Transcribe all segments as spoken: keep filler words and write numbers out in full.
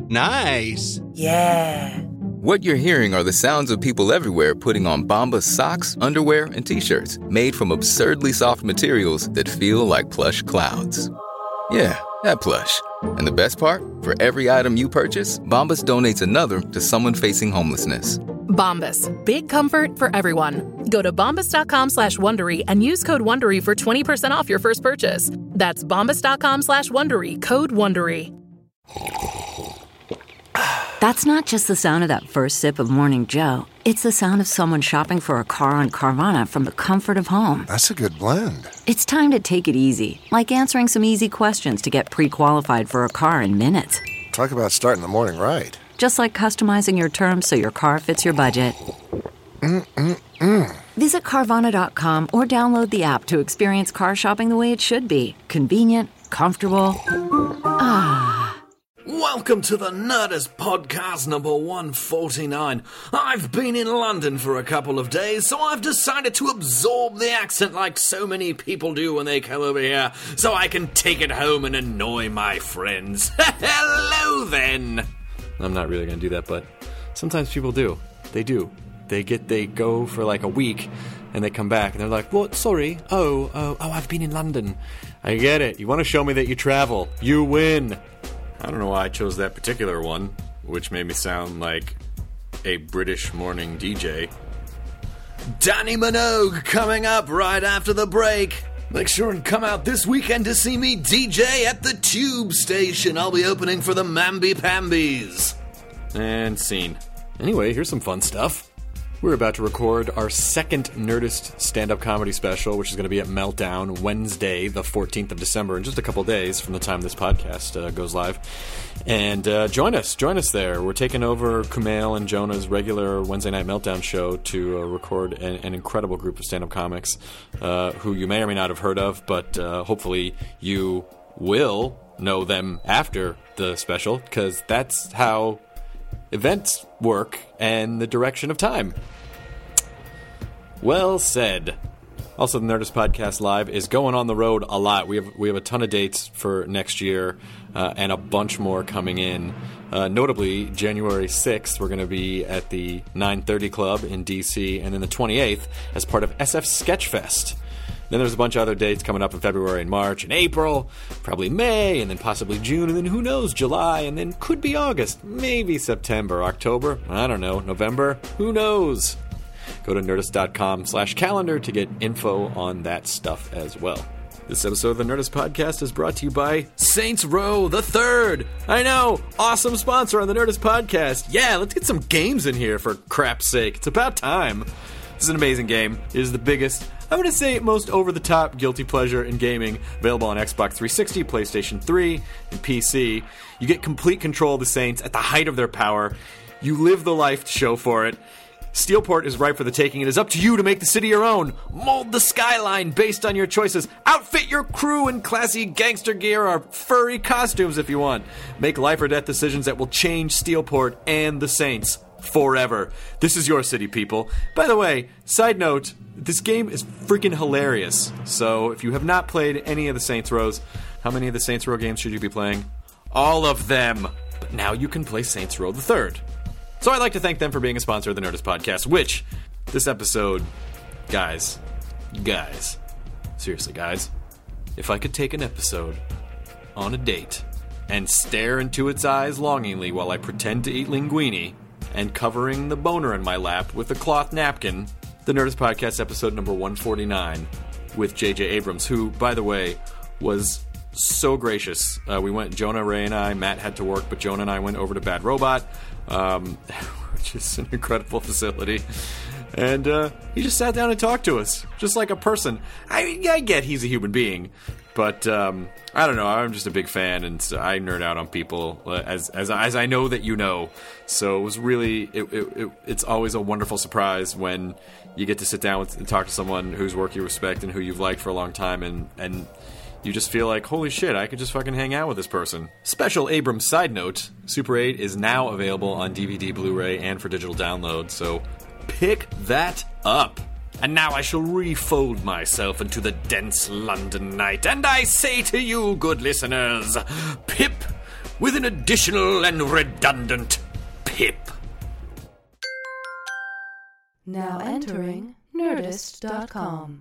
Nice. Yeah. What you're hearing are the sounds of people everywhere putting on Bombas socks, underwear, and T-shirts made from absurdly soft materials that feel like plush clouds. Yeah, that plush. And the best part? For every item you purchase, Bombas donates another to someone facing homelessness. Bombas. Big comfort for everyone. Go to bombas.com slash Wondery and use code Wondery for twenty percent off your first purchase. That's bombas.com slash Wondery. Code Wondery. That's not just the sound of that first sip of Morning Joe. It's the sound of someone shopping for a car on Carvana from the comfort of home. That's a good blend. It's time to take it easy, like answering some easy questions to get pre-qualified for a car in minutes. Talk about starting the morning right. Just like customizing your terms so your car fits your budget. Mm-mm-mm. Visit Carvana dot com or download the app to experience car shopping the way it should be. Convenient, comfortable. Ah. Welcome to the Nerdist Podcast number one forty-nine. I've been in London for a couple of days, so I've decided to absorb the accent like so many people do when they come over here, so I can take it home and annoy my friends. Hello, then! I'm not really going to do that, but sometimes people do. They do. They get, they go for like a week, and they come back, and they're like, what, sorry? Oh, oh, oh, I've been in London. I get it. You want to show me that you travel. You win. I don't know why I chose that particular one, which made me sound like a British morning D J. Danny Minogue coming up right after the break. Make sure and come out this weekend to see me D J at the Tube Station. I'll be opening for the Mamby Pambies. And scene. Anyway, here's some fun stuff. We're about to record our second Nerdist stand-up comedy special, which is going to be at Meltdown Wednesday, the fourteenth of December, in just a couple days from the time this podcast uh, goes live. And uh, join us. Join us there. We're taking over Kumail and Jonah's regular Wednesday Night Meltdown show to uh, record an, an incredible group of stand-up comics uh, who you may or may not have heard of, but uh, hopefully you will know them after the special, because that's how events work and the direction of time. Well said. Also, the Nerdist Podcast Live is going on the road a lot. We have we have a ton of dates for next year uh, and a bunch more coming in. Uh, notably, January sixth, we're going to be at the nine thirty Club in D C, and then the twenty-eighth as part of S F Sketchfest. Then there's a bunch of other dates coming up in February and March and April, probably May, and then possibly June, and then who knows, July, and then could be August, maybe September, October, I don't know, November, who knows? Go to nerdist.com slash calendar to get info on that stuff as well. This episode of the Nerdist Podcast is brought to you by Saints Row the Third. I know, awesome sponsor on the Nerdist Podcast. Yeah, let's get some games in here for crap's sake. It's about time. This is an amazing game. It is the biggest, I'm going to say most over-the-top guilty pleasure in gaming, available on Xbox three sixty, PlayStation three, and P C. You get complete control of the Saints at the height of their power. You live the life to show for it. Steelport is ripe for the taking. It is up to you to make the city your own. Mold the skyline based on your choices. Outfit your crew in classy gangster gear or furry costumes if you want. Make life or death decisions that will change Steelport and the Saints forever. This is your city, people. By the way, side note, this game is freaking hilarious. So if you have not played any of the Saints Rows, how many of the Saints Row games should you be playing? All of them. But now you can play Saints Row the Third. So I'd like to thank them for being a sponsor of the Nerdist Podcast, which, this episode, guys, guys, seriously, guys, if I could take an episode on a date and stare into its eyes longingly while I pretend to eat linguine and covering the boner in my lap with a cloth napkin, the Nerdist Podcast episode number one forty-nine with J J Abrams, who, by the way, was so gracious. Uh, we went, Jonah, Ray, and I, Matt had to work, but Jonah and I went over to Bad Robot, um, which is an incredible facility, and uh, he just sat down and talked to us, just like a person. I, I get he's a human being, but um, I don't know, I'm just a big fan, and so I nerd out on people, uh, as, as as I know that you know, so it was really, it, it, it, it's always a wonderful surprise when you get to sit down with, and talk to someone whose work you respect and who you've liked for a long time, and, and you just feel like, holy shit, I could just fucking hang out with this person. Special Abrams side note, Super eight is now available on D V D, Blu-ray, and for digital download, so pick that up. And now I shall refold myself into the dense London night, and I say to you, good listeners, Pip, with an additional and redundant pip. Now entering Nerdist dot com.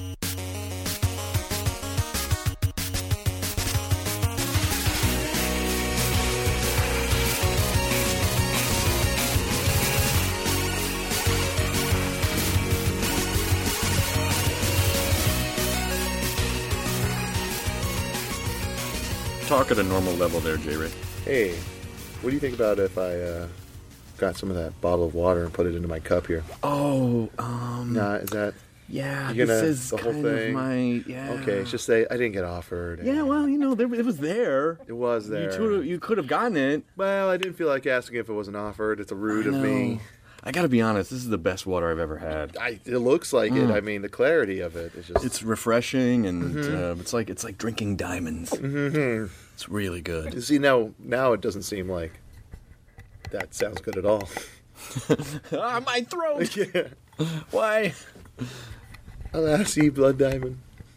Talk at a normal level there, J-Ray. Hey, what do you think about if I uh, got some of that bottle of water and put it into my cup here? Oh, um... Nah, is that... Yeah, you gonna, this is the whole kind thing? of my... Yeah. Okay, it's just say I didn't get offered. Yeah, well, you know, there, it was there. It was there. You, could- you could have gotten it. Well, I didn't feel like asking if it wasn't offered. It's a rude I of know. me. I gotta be honest, this is the best water I've ever had. I, it looks like Mm. it. I mean, the clarity of it is just... It's refreshing, and Mhm. uh, it's like it's like drinking diamonds. Mm-hmm. It's really good. See, now, now it doesn't seem like that sounds good at all. Ah, my throat! Yeah. Why? Alassie, Blood Diamond.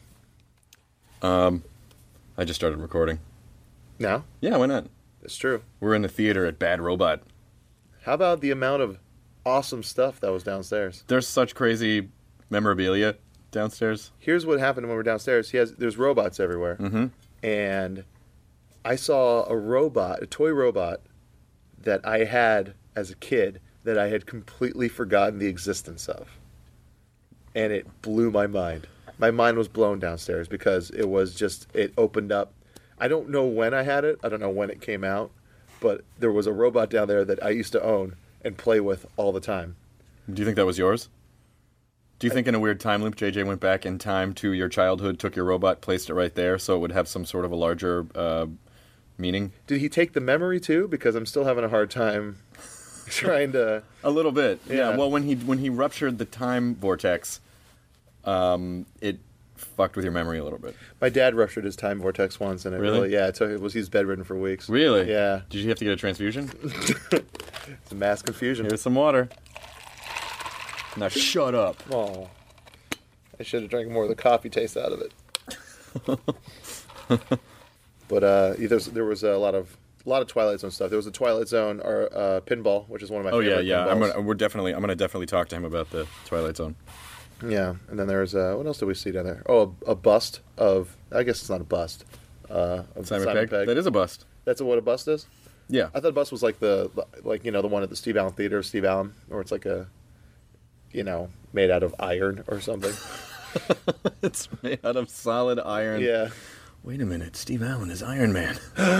Um, I just started recording. Now? Yeah, why not? It's true. We're in the theater at Bad Robot. How about the amount of awesome stuff that was downstairs? There's such crazy memorabilia downstairs. Here's what happened when we were downstairs. He has there's robots everywhere, Mm-hmm. and I saw a robot, a toy robot, that I had as a kid that I had completely forgotten the existence of, and it blew my mind. My mind was blown downstairs because it was just it opened up. I don't know when I had it. I don't know when it came out, but there was a robot down there that I used to own and play with all the time. Do you think that was yours? Do you think in a weird time loop, J J went back in time to your childhood, took your robot, placed it right there, so it would have some sort of a larger uh, meaning? Did he take the memory too? Because I'm still having a hard time trying to. A little bit, yeah. Yeah. Well, when he when he ruptured the time vortex, um, it fucked with your memory a little bit. My dad ruptured his time vortex once, and it Really? really, yeah, it took. It was he was bedridden for weeks. Really? Yeah. Did you have to get a transfusion? It's a mass confusion. Here's some water. Now shut up. Oh, I should have drank more of the coffee taste out of it. But uh, there's, there was a lot of a lot of Twilight Zone stuff. There was a Twilight Zone or uh, pinball, which is one of my Oh yeah, favorite yeah. I'm pinballs. gonna we're definitely I'm gonna definitely talk to him about the Twilight Zone. Yeah, and then there's uh, what else did we see down there? Oh, a, a bust of I guess it's not a bust. Uh, of Simon, Pegg. That is a bust. That's what a bust is. Yeah. I thought a bust was like the like you know the one at the Steve Allen Theater, Steve Allen, or it's like a you know made out of iron or something. It's made out of solid iron. Yeah. Wait a minute, Steve Allen is Iron Man.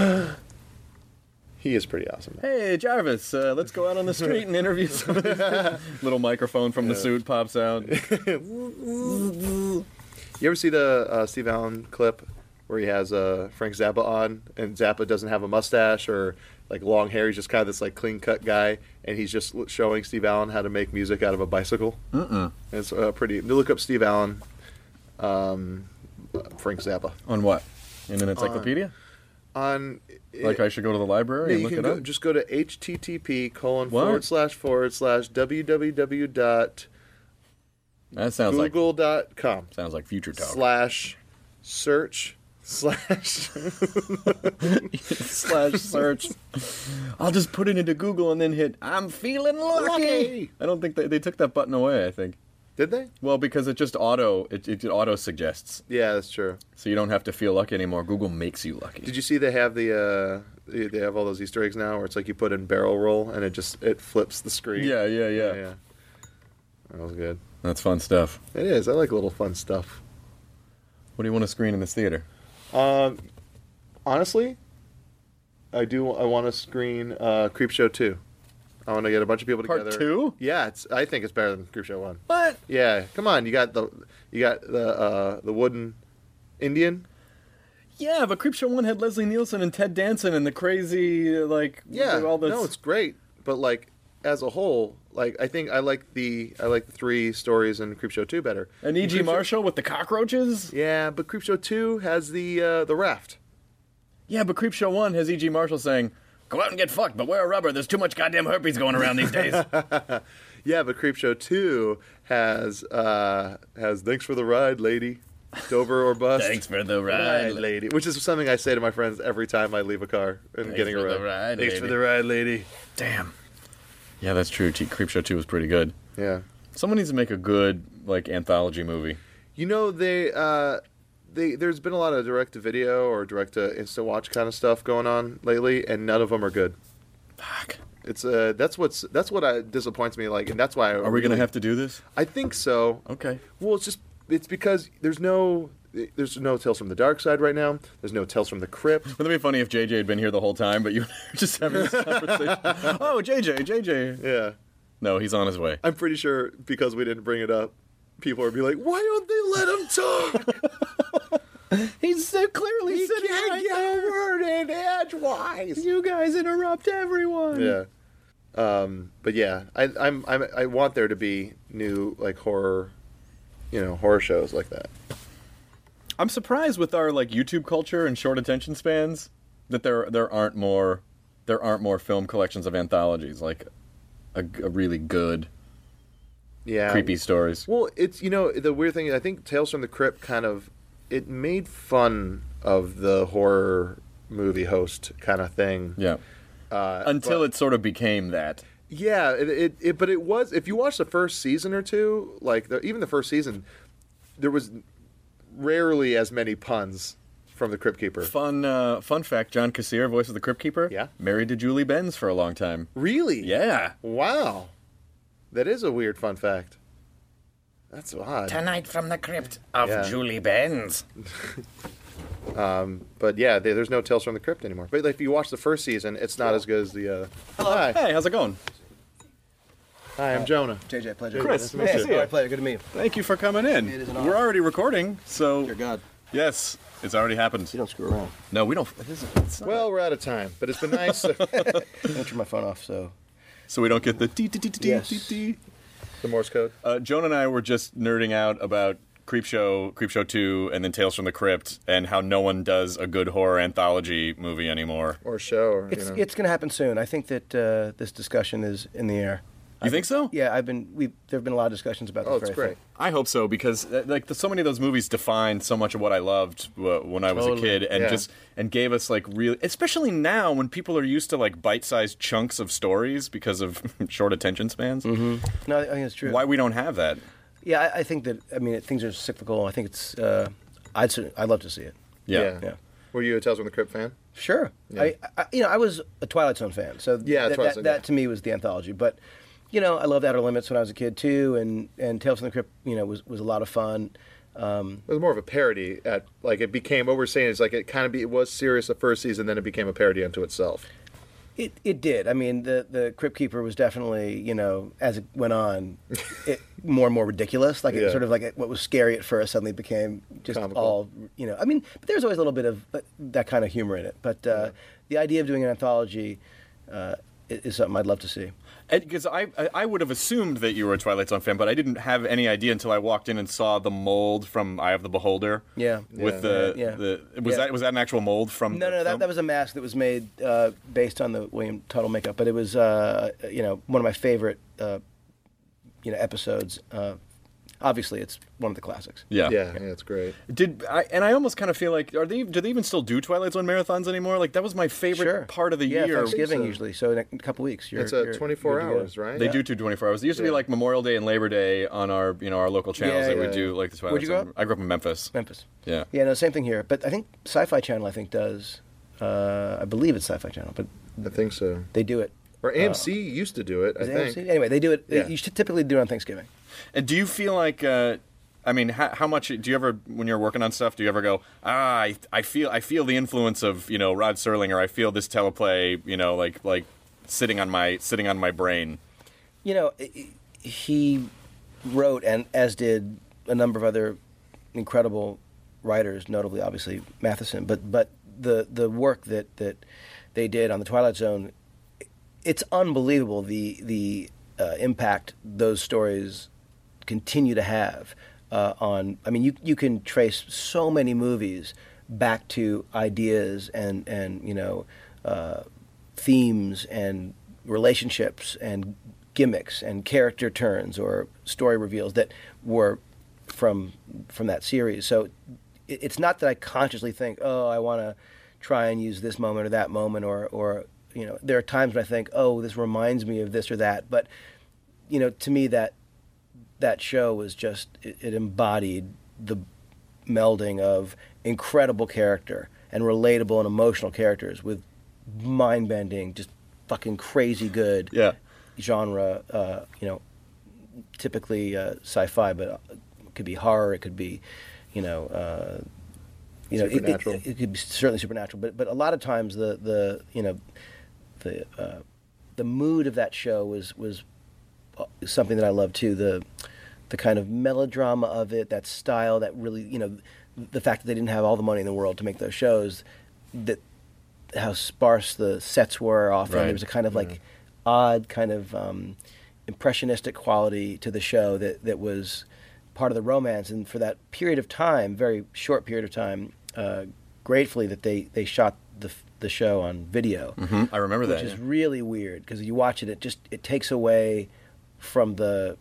He is pretty awesome. Hey, Jarvis, uh, let's go out on the street and interview some of these guys. Little microphone from the Yeah. suit pops out. You ever see the uh, Steve Allen clip where he has uh, Frank Zappa on, and Zappa doesn't have a mustache or like long hair? He's just kind of this like clean cut guy, and he's just l- showing Steve Allen how to make music out of a bicycle. Mm-mm. It's uh, pretty. Look up Steve Allen, um, Frank Zappa On what? In an encyclopedia? on. Like I should go to the library Yeah, and you look can it go, up? just go to http colon What? forward slash forward slash www dot That sounds like google dot com sounds like future talk. slash search slash Slash search. I'll just put it into Google and then hit I'm feeling lucky. Lucky. I don't think they, they took that button away, I think. Did they? Well, because it just auto it, it auto suggests. Yeah, that's true. So you don't have to feel lucky anymore. Google makes you lucky. Did you see they have the uh, they they have all those Easter eggs now where it's like you put in barrel roll and it just it flips the screen. Yeah, yeah, yeah. yeah. That was good. That's fun stuff. It is. I like little fun stuff. What do you want to screen in this theater? Um, honestly, I do. I want to screen uh, Creepshow two. I want to get a bunch of people Part together. two? Yeah, it's. I think it's better than Creepshow one. What? Yeah, come on. You got the you got the uh, the wooden Indian. Yeah, but Creepshow one had Leslie Nielsen and Ted Danson and the crazy, uh, like, Yeah, all this. no, it's great. But like as a whole, like I think I like the I like the three stories in Creepshow two better. And E G Creepshow- Marshall with the cockroaches? Yeah, but Creepshow two has the uh, the raft. Yeah, but Creepshow one has E G Marshall saying, go out and get fucked, but wear a rubber. There's too much goddamn herpes going around these days. Yeah, but Creepshow two has uh, has thanks for the ride, lady. Dover or bust. Thanks for the Ride, ride, lady. Which is something I say to my friends every time I leave a car and Thanks getting a for ride. the ride, Thanks lady. for the ride, lady. Damn. Yeah, that's true. T- Creepshow two was pretty good. Yeah. Someone needs to make a good like anthology movie. You know, they uh, they there's been a lot of direct to video or direct to instant watch kind of stuff going on lately, and none of them are good. Fuck. It's uh, that's what's that's what I, disappoints me. Like, and that's why. I Are we really, gonna have to do this? I think so. Okay. Well, it's just it's because there's no there's no Tales from the Dark Side right now. There's no Tales from the Crypt. Wouldn't it be funny if J J had been here the whole time, but you were just having this conversation? Oh, J J, J J. Yeah. No, he's on his way. I'm pretty sure because we didn't bring it up, people would be like, "Why don't they let him talk? He's so clearly He sitting can't right get there. a word in edgewise." You guys interrupt everyone. Yeah. Um, but yeah, I, I'm, I'm I want there to be new like horror, you know, horror shows like that. I'm surprised with our like YouTube culture and short attention spans that there there aren't more there aren't more film collections of anthologies like a, a really good Yeah. creepy stories. Well, it's you know the weird thing is I think Tales from the Crypt kind of it made fun of the horror movie host kind of thing. Yeah. Uh, Until but- it sort of became that. Yeah, it, it, it but it was if you watch the first season or two, like the, even the first season, there was rarely as many puns from the Crypt Keeper. Fun uh, fun fact, John Kassir, voice of the Crypt Keeper, Yeah. married to Julie Benz for a long time. Really? Yeah. Wow. That is a weird fun fact. That's odd. Tonight from the crypt of Yeah. Julie Benz. But yeah, there- there's no Tales from the Crypt anymore. But if you watch the first season, it's not as good as the. Uh... Hi. Hey, how's it going? Hi, I'm Jonah. J J, pleasure. Chris, nice nice to to meet see All you. right, pleasure. Good to meet you. Thank you for coming in. It is an We're honor. already recording, so Dear God, yes, it's already happened. you don't screw around. No, we don't. It isn't, it's not- Well, we're out of time, but it's been nice. I don't turn my phone off, so so we don't get the dee dee dee dee Yes. dee dee. the Morse code. Uh, Joan and I were just nerding out about Creepshow, Creepshow two, and then Tales from the Crypt, and how no one does a good horror anthology movie anymore. Or show, or, it's you know. it's going to happen soon. I think that uh, this discussion is in the air. You think so? Yeah, I've been. We there have been a lot of discussions about this. Oh, it's very great. thing. I hope so because uh, like the, so many of those movies defined so much of what I loved uh, when I was Totally. a kid, and Yeah. just and gave us like real, especially now when people are used to like bite-sized chunks of stories because of short attention spans. Mm-hmm. No, I think it's true. Why we don't have that? Yeah, I, I think that. I mean, things are cyclical. I think it's. Uh, I'd. cer- I'd love to see it. Yeah. Yeah. Were you a Tales from the Crypt fan? Sure. Yeah. I, I, you know, I was a Twilight Zone fan, so Yeah, that, Twilight that, Zone, that yeah. to me was the anthology. But you know, I loved Outer Limits when I was a kid too, and, and Tales from the Crypt, you know, was, was a lot of fun. Um, It was more of a parody. At like it became what we're saying is like it kind of be, it was serious the first season, then it became a parody unto itself. it it did. I mean, the the Crypt Keeper was definitely, you know, as it went on, it more and more ridiculous. Like it Yeah. sort of like what was scary at first suddenly became just Comical. all, you know. I mean, but there's always a little bit of that, that kind of humor in it. But uh, the idea of doing an anthology uh, is, is something I'd love to see. Because I, I I would have assumed that you were a Twilight Zone fan, but I didn't have any idea until I walked in and saw the mold from Eye of the Beholder. Yeah. With Yeah. the Yeah. the was Yeah. that was that an actual mold from? No, the no, that, film? that was a mask that was made uh, based on the William Tuttle makeup, but it was, uh, you know, one of my favorite, uh, you know, episodes. Uh, obviously, it's one of the classics. Yeah. Yeah, yeah, it's great. Did I? And I almost kind of feel like are they? Do they even still do Twilight Zone marathons anymore? Like that was my favorite Sure. part of the yeah, year. Thanksgiving so. usually. So in a couple weeks, you're It's a you're twenty-four good to go. hours, right? They do do twenty-four hours. It used to be Yeah. like Memorial Day and Labor Day on our you know our local channels Yeah, that yeah, would do yeah. like the Twilight Where'd you grow Zone. up? I grew up in Memphis. Memphis. Yeah. Yeah, no, same thing here. But I think Sci-Fi Channel, I think, does. Uh, I believe it's Sci-Fi Channel, but I think so. they do it. Or A M C used to do it, I Is it think. A M C? Anyway, they do it. Yeah. You should typically do it on Thanksgiving. And do you feel like? Uh, I mean, how, how much do you ever, when you're working on stuff, do you ever go, ah, I, I feel, I feel the influence of, you know, Rod Serling, or I feel this teleplay, you know, like, like sitting on my, sitting on my brain. You know, i- i- he wrote, and as did a number of other incredible writers, notably, obviously, Matheson. But but the the work that, that they did on the Twilight Zone, it's unbelievable the the uh, impact those stories continue to have uh, on. I mean, you you can trace so many movies back to ideas and and you know uh, themes and relationships and gimmicks and character turns or story reveals that were from from that series. So it, it's not that I consciously think, oh, I want to try and use this moment or that moment, or or you know, there are times when I think, oh, this reminds me of this or that. But you know, to me, that that show was just it, it embodied the melding of incredible character and relatable and emotional characters with mind-bending, just fucking crazy good Yeah. genre. Uh, you know, typically uh, sci-fi, but it could be horror. It could be, you know, uh, you know, it, Supernatural. it, it could be certainly supernatural. But but a lot of times the the you know the uh, the mood of that show was was something that I love too. The the kind of melodrama of it, that style, that really, you know, the fact that they didn't have all the money in the world to make those shows, that how sparse the sets were often. Right. There was a kind of like odd kind of um, impressionistic quality to the show that, that was part of the romance. And for that period of time, very short period of time, uh, gratefully that they, they shot the the show on video. Mm-hmm. I remember which that. is yeah. really weird because you watch it, it just it takes away from the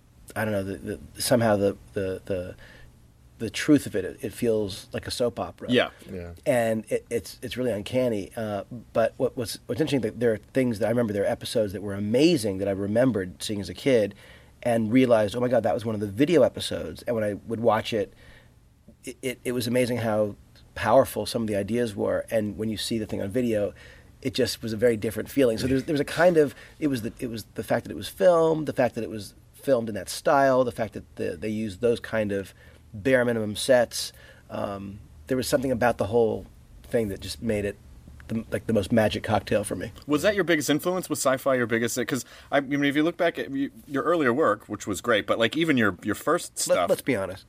I don't know the, the somehow the, the the the truth of it. it. It feels like a soap opera. Yeah. Yeah. And it, it's it's really uncanny. Uh, but what, what's what's interesting that there are things that I remember. There are episodes that were amazing that I remembered seeing as a kid, and realized, oh my God, that was one of the video episodes. And when I would watch it, it, it, it was amazing how powerful some of the ideas were. And when you see the thing on video, it just was a very different feeling. So there's, there was a kind of it was the it was the fact that it was filmed, the fact that it was filmed in that style, the fact that the, they used those kind of bare minimum sets. Um, there was something about the whole thing that just made it the, like the most magic cocktail for me. Was that your biggest influence? Was sci-fi your biggest? Because I mean, if you look back at you, your earlier work, which was great, but like even your your first stuff. Let, let's be honest.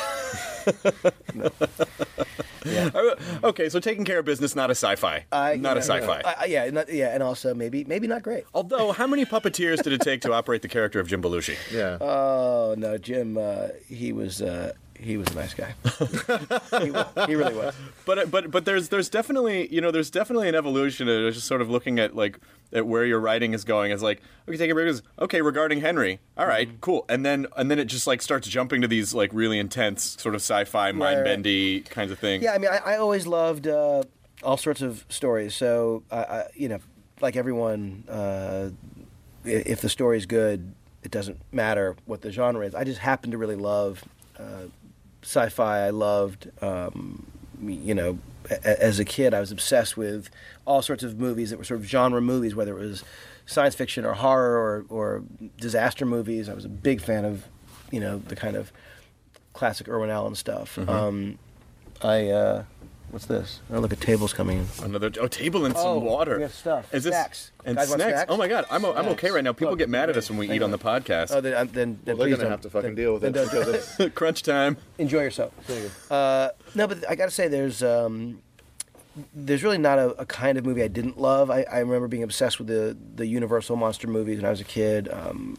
No. Yeah. Okay, so taking care of business, not a sci-fi, I, not a you know, sci-fi. I, I, yeah, not, yeah, and also maybe maybe not great. Although, how many puppeteers did it take to operate the character of Jim Belushi? Yeah. Oh no, Jim, uh, he was uh, he was a nice guy. he, wa- he really was. But but but there's there's definitely you know there's definitely an evolution of just sort of looking at like at where your writing is going. It's like okay, take a break. Okay, regarding Henry, all right, Mm-hmm. cool, and then and then it just like starts jumping to these like really intense sort of sci-fi, mind bendy kinds of things. Yeah, I mean, I, I always loved uh, all sorts of stories. So, uh, I, you know, like everyone, uh, i- if the story's good, it doesn't matter what the genre is. I just happen to really love uh, sci-fi. I loved, um, you know, a- as a kid, I was obsessed with all sorts of movies that were sort of genre movies, whether it was science fiction or horror or, or disaster movies. I was a big fan of, you know, the kind of classic Irwin Allen stuff. Um, I uh, what's this? Oh, look, a table's coming in. Another oh table and some Oh, water. we got stuff. Is this Snacks. and Guys want snacks? snacks? Oh my god, I'm o- I'm okay Snacks. right now. People Look, get mad at us when we hang eat on on. the podcast. Oh, then, uh, then, then Well, they're please gonna don't- have to fucking then- deal with then it. don't do this. Crunch time. Enjoy yourself. Uh, no, but I got to say, there's um, there's really not a, a kind of movie I didn't love. I, I remember being obsessed with the the Universal monster movies when I was a kid. Um,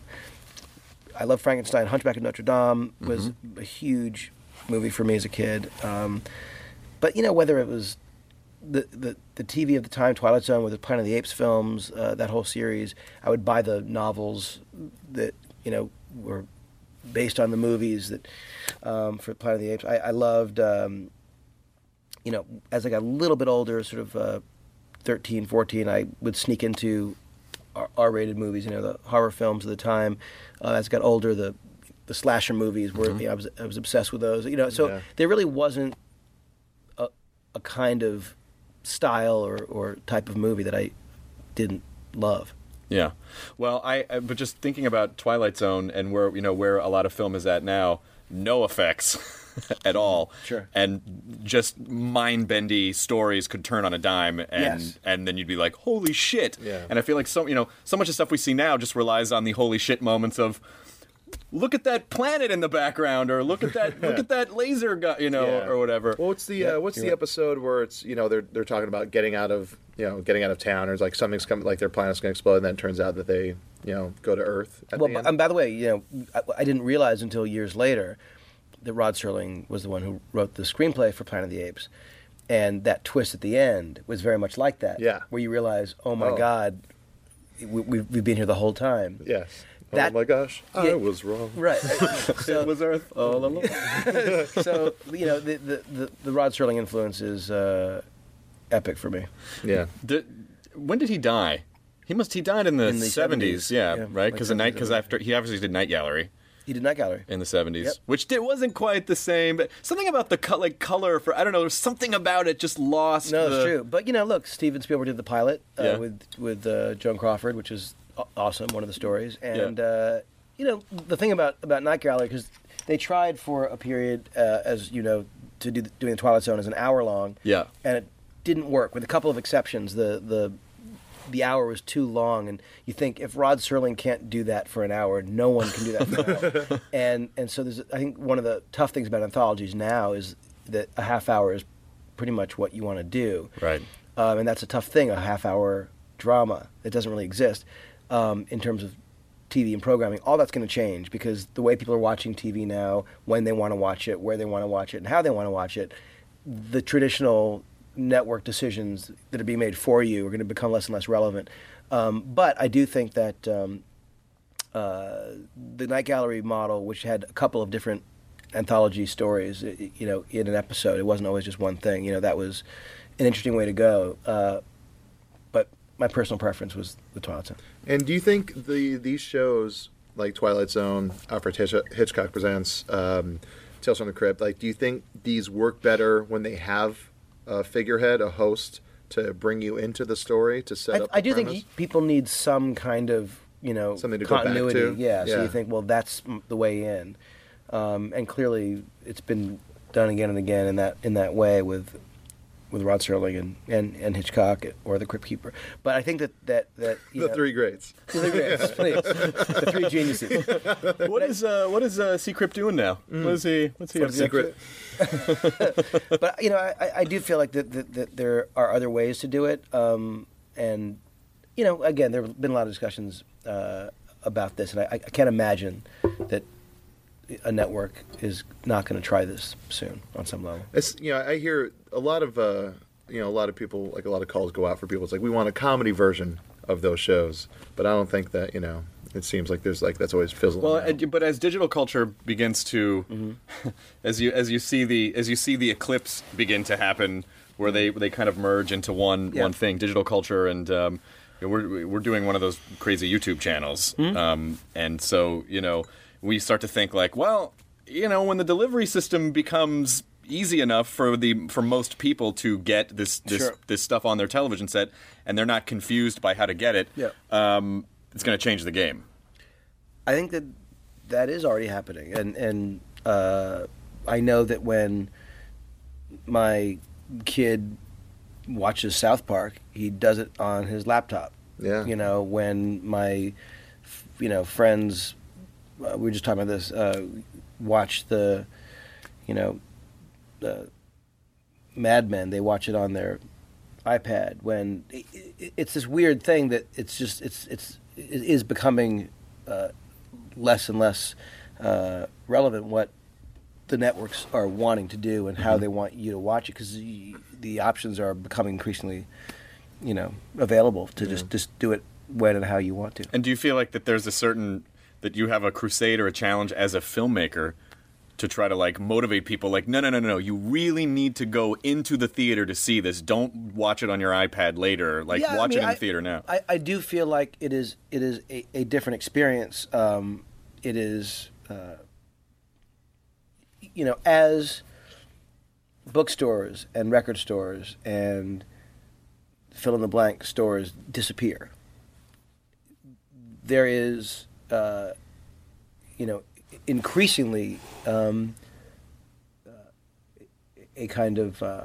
I love Frankenstein. Hunchback of Notre Dame was a huge movie for me as a kid. Um, but you know, whether it was the, the the T V of the time, Twilight Zone, with the Planet of the Apes films, uh, that whole series, I would buy the novels that you know were based on the movies that um, for Planet of the Apes. I, I loved, um, you know, as I got a little bit older, sort of uh, thirteen, fourteen, I would sneak into R- R-rated movies, you know, the horror films of the time. Uh, as I got older, the the slasher movies were, you know, I was I was obsessed with those. You know, so Yeah. there really wasn't a, a kind of style or, or type of movie that I didn't love. Yeah, well, I, I but just thinking about Twilight Zone and where you know where a lot of film is at now, no effects at all. Sure. And just mind-bendy stories could turn on a dime, and Yes. and then you'd be like, holy shit. Yeah. And I feel like so you know so much of stuff we see now just relies on the holy shit moments of. Look at that planet in the background, or look at that look at that laser guy, you know, Yeah. or whatever. Well, what's the uh, what's the episode where it's you know they're they're talking about getting out of you know getting out of town, or it's like something's coming, like their planet's going to explode, and then it turns out that they you know go to Earth. At Well, the b- end. and by the way, you know, I, I didn't realize until years later that Rod Serling was the one who wrote the screenplay for Planet of the Apes, and that twist at the end was very much like that. Yeah. where you realize, oh my Oh. God, we, we've, we've been here the whole time. Yes. That, oh my gosh, yeah, I was wrong. Right. So, it was Earth all along. so you know, the the, the, the Rod Serling influence is uh, epic for me. Yeah. Did, when did he die? He must. He died in the, In the seventies, seventies, yeah, yeah, right? like Because the night, because seventies, after he obviously did Night Gallery He did Night Gallery. in the seventies, Yep. which did, wasn't quite the same. But something about the co- like color for I don't know. There's something about it just lost. No, the, it's true. But you know, look, Steven Spielberg did the pilot uh, Yeah. with with uh, Joan Crawford, which is aw- awesome. One of the stories, and Yeah. uh, you know, the thing about about Night Gallery, because they tried for a period, uh, as you know, to do the, doing the Twilight Zone as an hour long. Yeah. And it didn't work, with a couple of exceptions. The the the hour was too long, and you think if Rod Serling can't do that for an hour, no one can do that for an hour. And and so there's, I think one of the tough things about anthologies now is that a half hour is pretty much what you want to do. Right. Um, and that's a tough thing, a half hour drama. It doesn't really exist um, in terms of T V and programming. All that's going to change because the way people are watching T V now, when they want to watch it, where they want to watch it, and how they want to watch it, the traditional network decisions that are being made for you are going to become less and less relevant. Um, but I do think that um, uh, the Night Gallery model, which had a couple of different anthology stories, i- you know, in an episode, it wasn't always just one thing. You know, that was an interesting way to go. Uh, but my personal preference was the Twilight Zone. And do you think the these shows like Twilight Zone, Alfred Hitch- Hitchcock Presents, um, Tales from the Crypt, like, do you think these work better when they have a figurehead, a host, to bring you into the story, to set I, up the I do premise? think people need some kind of, you know, Something to go back continuity. to. Yeah, so Yeah. you think, well, that's m- the way in, um, and clearly it's been done again and again in that in that way with with Rod Serling and, and, and Hitchcock or the Crypt Keeper. But I think that that that you The know, three greats. the three greats, please. the three geniuses. What is uh, what is uh, C Crypt doing now? What is he? What's he? What's up to? secret? But you know, I, I do feel like that, that, that there are other ways to do it, um, and you know, again, there have been a lot of discussions uh, about this, and I, I can't imagine that a network is not going to try this soon on some level. It's, you know, I hear a lot of, uh, you know, a lot of people, like a lot of calls go out for people. It's like, we want a comedy version of those shows, but I don't think that, you know, it seems like there's like that's always fizzling. Well, out. and- but as digital culture begins to, Mm-hmm. as you as you see the as you see the eclipse begin to happen, where they they kind of merge into one Yeah. one thing, digital culture, and um, you know, we're we're doing one of those crazy YouTube channels, Mm-hmm. um, and so you know we start to think like, well, you know, when the delivery system becomes easy enough for the for most people to get this this Sure. this stuff on their television set, and they're not confused by how to get it, Yeah. um, it's going to change the game. I think that that is already happening, and and uh, I know that when my kid watches South Park, he does it on his laptop. Yeah. You know, when my f- you know friends, uh, we were just talking about this, uh, watch the, you know, the Mad Men. They watch it on their iPad. When i i it's this weird thing that it's just it's it's it is becoming uh, less and less uh, relevant what the networks are wanting to do and how they want you to watch it, because the, the options are becoming increasingly, you know, available to just just do it when and how you want to. And do you feel like that there's a certain that you have a crusade or a challenge as a filmmaker to try to like motivate people like no no no no no you really need to go into the theater to see this, don't watch it on your iPad later, like Yeah, I watch mean, it in I- the theater now. I, I do feel like it is it is a, a different experience. Um, it is, uh, you know, as bookstores and record stores and fill in the blank stores disappear, there is, uh, you know, increasingly um, uh, a kind of. Uh,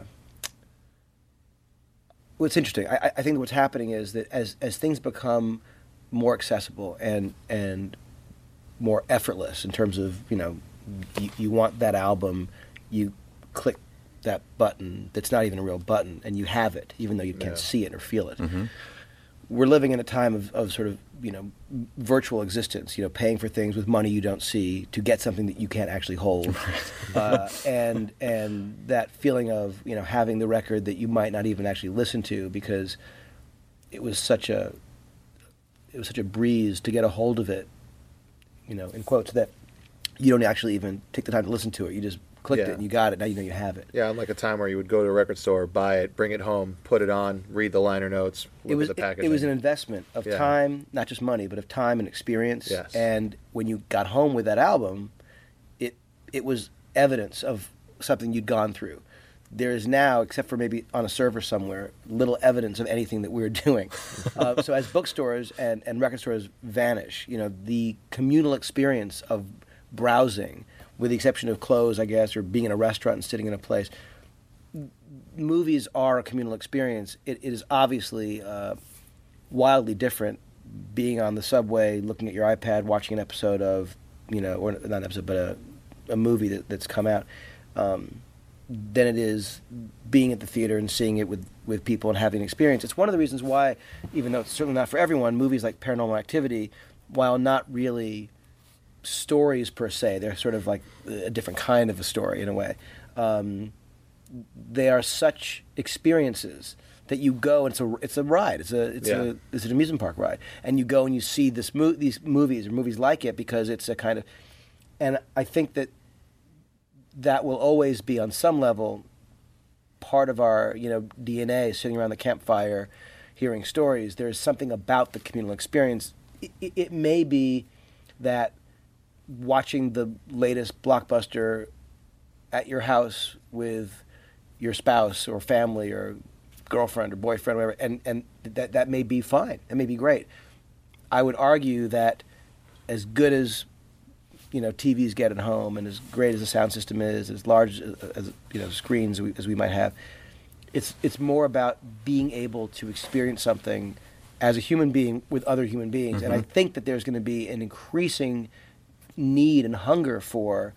what's interesting, I, I think what's happening is that as as things become more accessible and and more effortless in terms of, you know, you, you want that album, you click that button that's not even a real button, and you have it, even though you can't Yeah. see it or feel it. We're living in a time of, of sort of, you know, virtual existence, you know, paying for things with money you don't see to get something that you can't actually hold. uh, and and that feeling of, you know, having the record that you might not even actually listen to because it was such a it was such a breeze to get a hold of it you know, in quotes, that you don't actually even take the time to listen to it. You just clicked Yeah. it and you got it. Now you know you have it. Yeah, unlike a time where you would go to a record store, buy it, bring it home, put it on, read the liner notes, look It was at the it, packaging. it was an investment of Yeah. time, not just money, but of time and experience. Yes. And when you got home with that album, it it was evidence of something you'd gone through. There is now, except for maybe on a server somewhere, little evidence of anything that we were doing. uh, so as bookstores and, and record stores vanish, you know, the communal experience of browsing, with the exception of clothes, I guess, or being in a restaurant and sitting in a place, movies are a communal experience. It, it is obviously uh, wildly different being on the subway, looking at your iPad, watching an episode of, you know, or not an episode, but a, a movie that, that's come out, um, than it is being at the theater and seeing it with, with people and having an experience. It's one of the reasons why, even though it's certainly not for everyone, movies like Paranormal Activity, while not really stories per se, they're sort of like a different kind of a story in a way. Um, they are such experiences that you go and it's a it's a ride. It's a it's Yeah. a it's an amusement park ride, and you go and you see this mo- these movies or movies like it because it's a kind of, and I think that that will always be on some level part of our you know D N A, sitting around the campfire, hearing stories. There's something about the communal experience. It, it, it may be that watching the latest blockbuster at your house with your spouse or family or girlfriend or boyfriend or whatever, and, and that, that may be fine. That may be great. I would argue that as good as you know T Vs get at home and as great as the sound system is, as large as, as you know screens as we, as we might have, it's it's more about being able to experience something as a human being with other human beings. Mm-hmm. And I think that there's going to be an increasing need and hunger for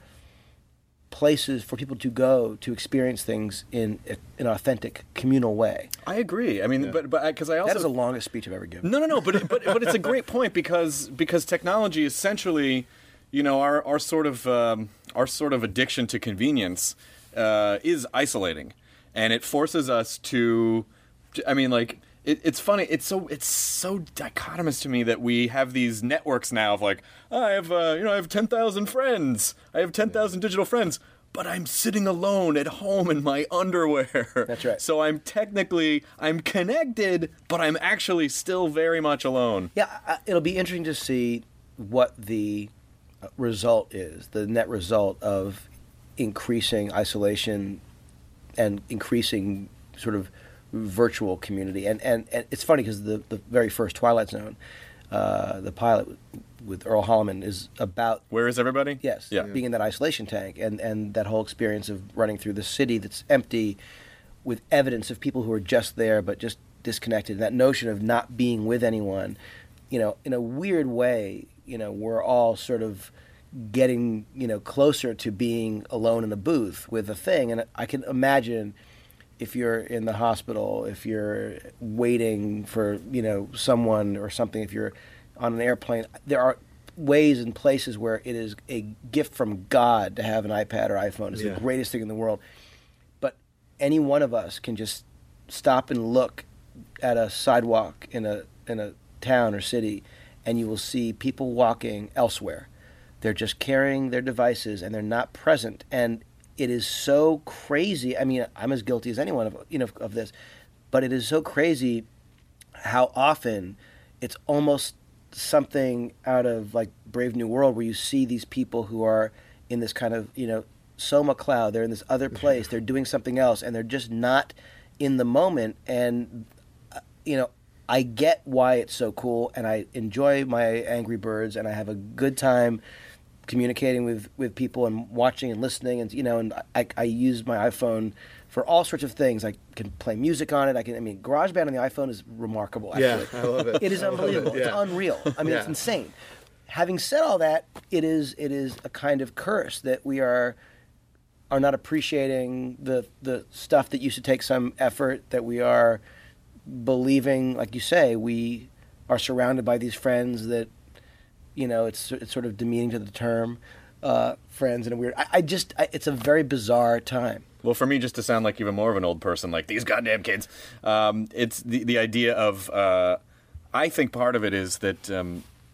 places for people to go to experience things in a, an authentic communal way. I agree. I mean, but but because I also That is the longest speech I've ever given. No, no, no. But but but it's a great point because because technology essentially, you know, our our sort of um, our sort of addiction to convenience uh, is isolating, and it forces us to. I mean, like it, it's funny. It's so it's so dichotomous to me that we have these networks now of like I have uh, you know I have ten thousand friends. I have ten thousand digital friends. But I'm sitting alone at home in my underwear. That's right. So I'm technically, I'm connected, but I'm actually still very much alone. Yeah, I, it'll be interesting to see what the uh, result is, the net result of increasing isolation and increasing sort of virtual community. And and, and it's funny because the, the very first Twilight Zone, uh, the pilot with, with Earl Holliman is about... Where is everybody? Yes, Yeah. being in that isolation tank and, and that whole experience of running through the city that's empty with evidence of people who are just there but just disconnected. That notion of not being with anyone, you know, in a weird way, you know, we're all sort of getting, you know, closer to being alone in a booth with a thing. And I can imagine if you're in the hospital, if you're waiting for, you know, someone or something, if you're on an airplane, there are ways and places where it is a gift from God to have an iPad or iPhone. It's Yeah. the greatest thing in the world. But any one of us can just stop and look at a sidewalk in a in a town or city, and you will see people walking elsewhere. They're just carrying their devices and they're not present. And it is so crazy. I mean, I'm as guilty as anyone of you know of this, but it is so crazy how often it's almost something out of like Brave New World where you see these people who are in this kind of, you know, Soma cloud. They're in this other place. They're doing something else, and they're just not in the moment. And, uh, you know, I get why it's so cool, and I enjoy my Angry Birds, and I have a good time communicating with, with people and watching and listening. And, you know, and I, I use my iPhone for all sorts of things. I can play music on it. I can. I mean, GarageBand on the iPhone is remarkable. Actually. Yeah, I love it. It is I love unbelievable. it, yeah. It's unreal. I mean, it's Yeah. insane. Having said all that, it is it is a kind of curse that we are are not appreciating the the stuff that used to take some effort. That we are believing, like you say, we are surrounded by these friends that, you know, it's it's sort of demeaning to the term uh, friends in a weird. I, I just I, it's a very bizarre time. Well, for me, just to sound like even more of an old person, like these goddamn kids, um, it's the the idea of. Uh, I think part of it is that um,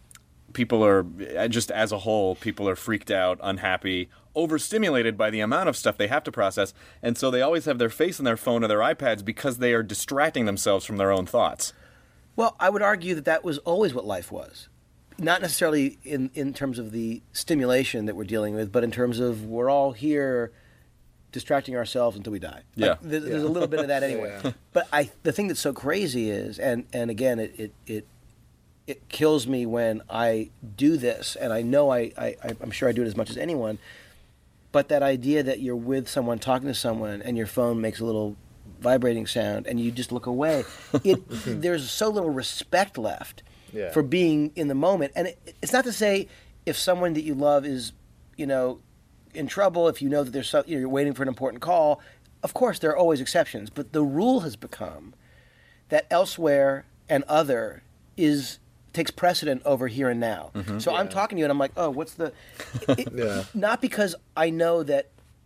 people are just as a whole, people are freaked out, unhappy, overstimulated by the amount of stuff they have to process, and so they always have their face on their phone or their iPads because they are distracting themselves from their own thoughts. Well, I would argue that that was always what life was. Not necessarily in, in terms of the stimulation that we're dealing with, but in terms of we're all here distracting ourselves until we die. Yeah. Like, there's, there's a little bit of that anyway. Yeah. But I, the thing that's so crazy is, and, and again, it, it, it, it kills me when I do this, and I know I, I, I'm sure I do it as much as anyone, but that idea that you're with someone, talking to someone, and your phone makes a little vibrating sound, and you just look away, it, there's so little respect left Yeah. for being in the moment. And it, it's not to say if someone that you love is, you know, in trouble, if you know that there's so, you know, you're waiting for an important call, of course there are always exceptions, but the rule has become that elsewhere and other is takes precedent over here and now. Mm-hmm. So I'm talking to you and I'm like, oh, what's the... It, Yeah. Not because I know that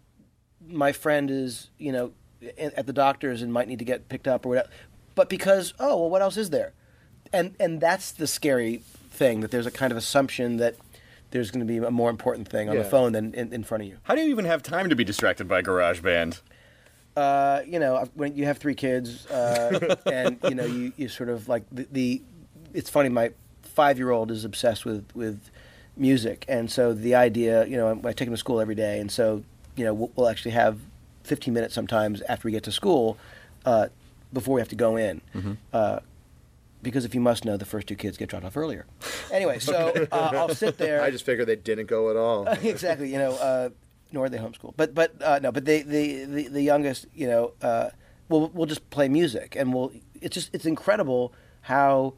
my friend is, you know, at the doctor's and might need to get picked up or whatever, but because, oh, well, what else is there? And and that's the scary thing, that there's a kind of assumption that there's going to be a more important thing on Yeah. the phone than in, in front of you. How do you even have time to be distracted by GarageBand? Uh, you know, when you have three kids, uh, and you know, you, you sort of like the, the. It's funny. My five-year-old is obsessed with, with music, and so the idea, you know, I, I take him to school every day, and so you know, we'll, we'll actually have fifteen minutes sometimes after we get to school, uh, before we have to go in. Mm-hmm. Uh, Because if you must know, the first two kids get dropped off earlier. Anyway, so uh, I'll sit there. I just figured they didn't go at all. Exactly, you know, uh, nor are they homeschooled. But but uh, no, but they, the, the the youngest, you know, uh, we'll we'll just play music, and we'll. It's just it's incredible how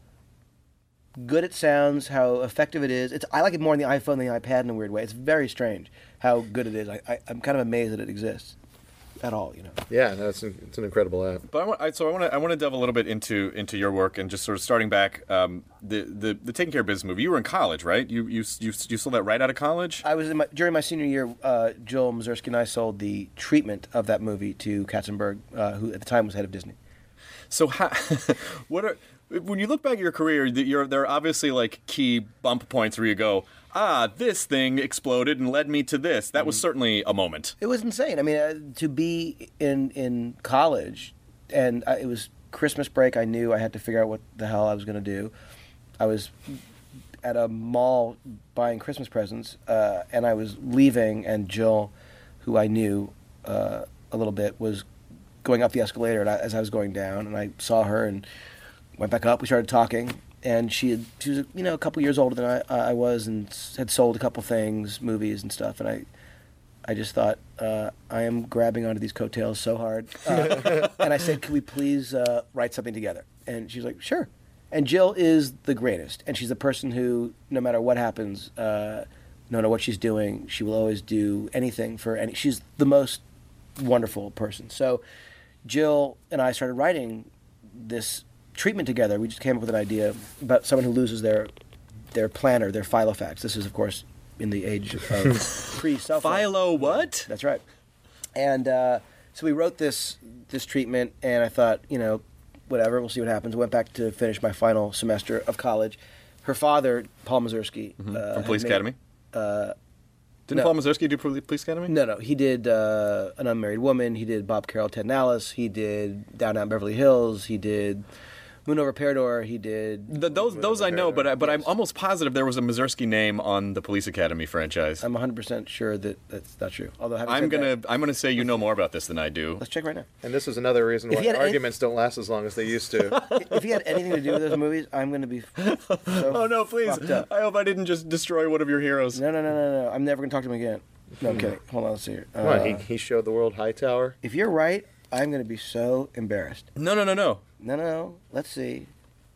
good it sounds, how effective it is. It's I like it more on the iPhone than the iPad in a weird way. It's very strange how good it is. I, I I'm kind of amazed that it exists at all, you know. Yeah, no, it's, an, it's an incredible app. But I want, I, so I want to I want to delve a little bit into into your work and just sort of starting back. Um, the, the the Taking Care of Business movie. You were in college, right? You you you you sold that right out of college. I was in my, during my senior year. Uh, Joel Mazursky and I sold the treatment of that movie to Katzenberg, uh, who at the time was head of Disney. So how, what are when you look back at your career, you're, there are obviously like key bump points where you go, ah, this thing exploded and led me to this. That was certainly a moment. It was insane. I mean, uh, to be in in college, and I, it was Christmas break. I knew I had to figure out what the hell I was going to do. I was at a mall buying Christmas presents, uh, and I was leaving, and Jill, who I knew uh, a little bit, was going up the escalator and I, as I was going down, and I saw her and went back up. We started talking. And she had, she was, you know, a couple years older than I, I was, and had sold a couple things, movies and stuff. And I, I just thought, uh, I am grabbing onto these coattails so hard. Uh, and I said, "Can we please uh, write something together?" And she was like, "Sure." And Jill is the greatest, and she's the person who, no matter what happens, uh, no matter what she's doing, she will always do anything for any. She's the most wonderful person. So, Jill and I started writing this treatment together. We just came up with an idea about someone who loses their their planner, their Filofax. This is, of course, in the age of pre-cell phone. Philo what? That's right. And uh, so we wrote this this treatment, and I thought, you know, whatever, we'll see what happens. Went back to finish my final semester of college. Her father, Paul Mazursky, Mm-hmm. uh, From Police had made- Academy? Uh, Didn't no. Paul Mazursky do Poli- Police Academy? No, no. He did uh, An Unmarried Woman. He did Bob Carroll, Ted and Alice. He did Down Down Beverly Hills. He did Moon Over Parador. He did... The, those those I know, but I, but I'm Yes. almost positive there was a Mazursky name on the Police Academy franchise. I'm one hundred percent sure that that's not true. Although having I'm said gonna that, I'm gonna say you know more about this than I do. let's check right now. And this is another reason If why he had any- arguments don't last as long as they used to. If he had anything to do with those movies, I'm going to be so Oh no, please! fucked up. I hope I didn't just destroy one of your heroes. No, no, no, no, no. I'm never going to talk to him again. No, I'm kidding. Hold on, let's see here. Come on, Uh, he, he showed the world Hightower. if you're right, I'm going to be so embarrassed. No, no, no, no. No, no, no. Let's see.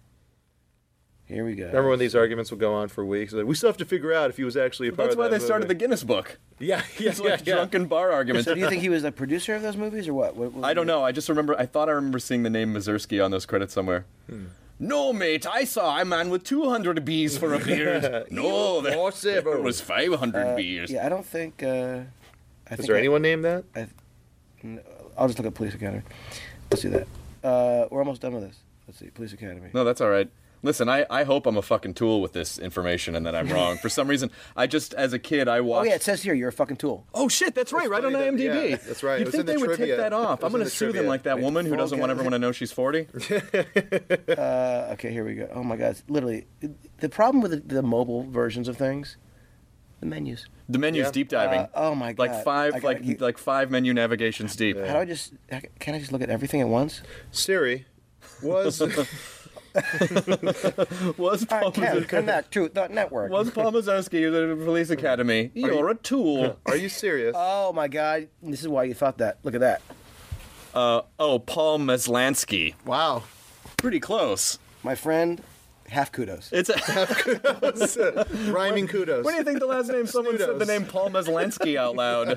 Here we go. Remember when these arguments would go on for weeks? Like, we still have to figure out if he was actually a part That's of why that they started the movie. Guinness Book. Yeah, yeah, It's like yeah, yeah. drunken bar arguments. So do you think he was the producer of those movies or what? What- what- I don't know. I just remember. I thought I remember seeing the name Mazursky on those credits somewhere. Hmm. No, mate. I saw a man with two hundred beers for a beard. no, there, More several. there was five hundred Uh, beers. yeah, I don't think... Uh, I Is think there I- anyone named that? I, I'll just look at Police Academy. Let's do that. Uh, we're almost done with this. Let's see. Police Academy. No, that's all right. Listen, I, I hope I'm a fucking tool with this information and that I'm wrong. For some reason, I just, as a kid, I Oh watched... yeah, it says here you're a fucking tool. Oh, shit, that's right, right on funny that- IMDb. yeah, that's right. It You'd was think in the they would take trivia. that off. It was I'm going in to the sue them trivia. like that woman who Fall doesn't want Guy. everyone to know she's forty. Uh, okay, here we go. Oh my God, it's literally the problem with the, the mobile versions of things, the menus. The menu's Yeah. deep diving. Uh, oh my Like God. I five, gotta like keep- like five menu navigations deep. How do I just? Can I just look at everything at once? Siri was Was I Paul, can connect to the network. was Paul Mazursky of the police academy? You're a tool. Are you serious? Oh my God, this is why you thought that. Look at that. Uh, oh, Paul Maslansky. Wow. Pretty close. My friend, half kudos. It's a, Rhyming kudos. what do you think the last name? Someone said the Snoodles. name Paul Maslansky out loud.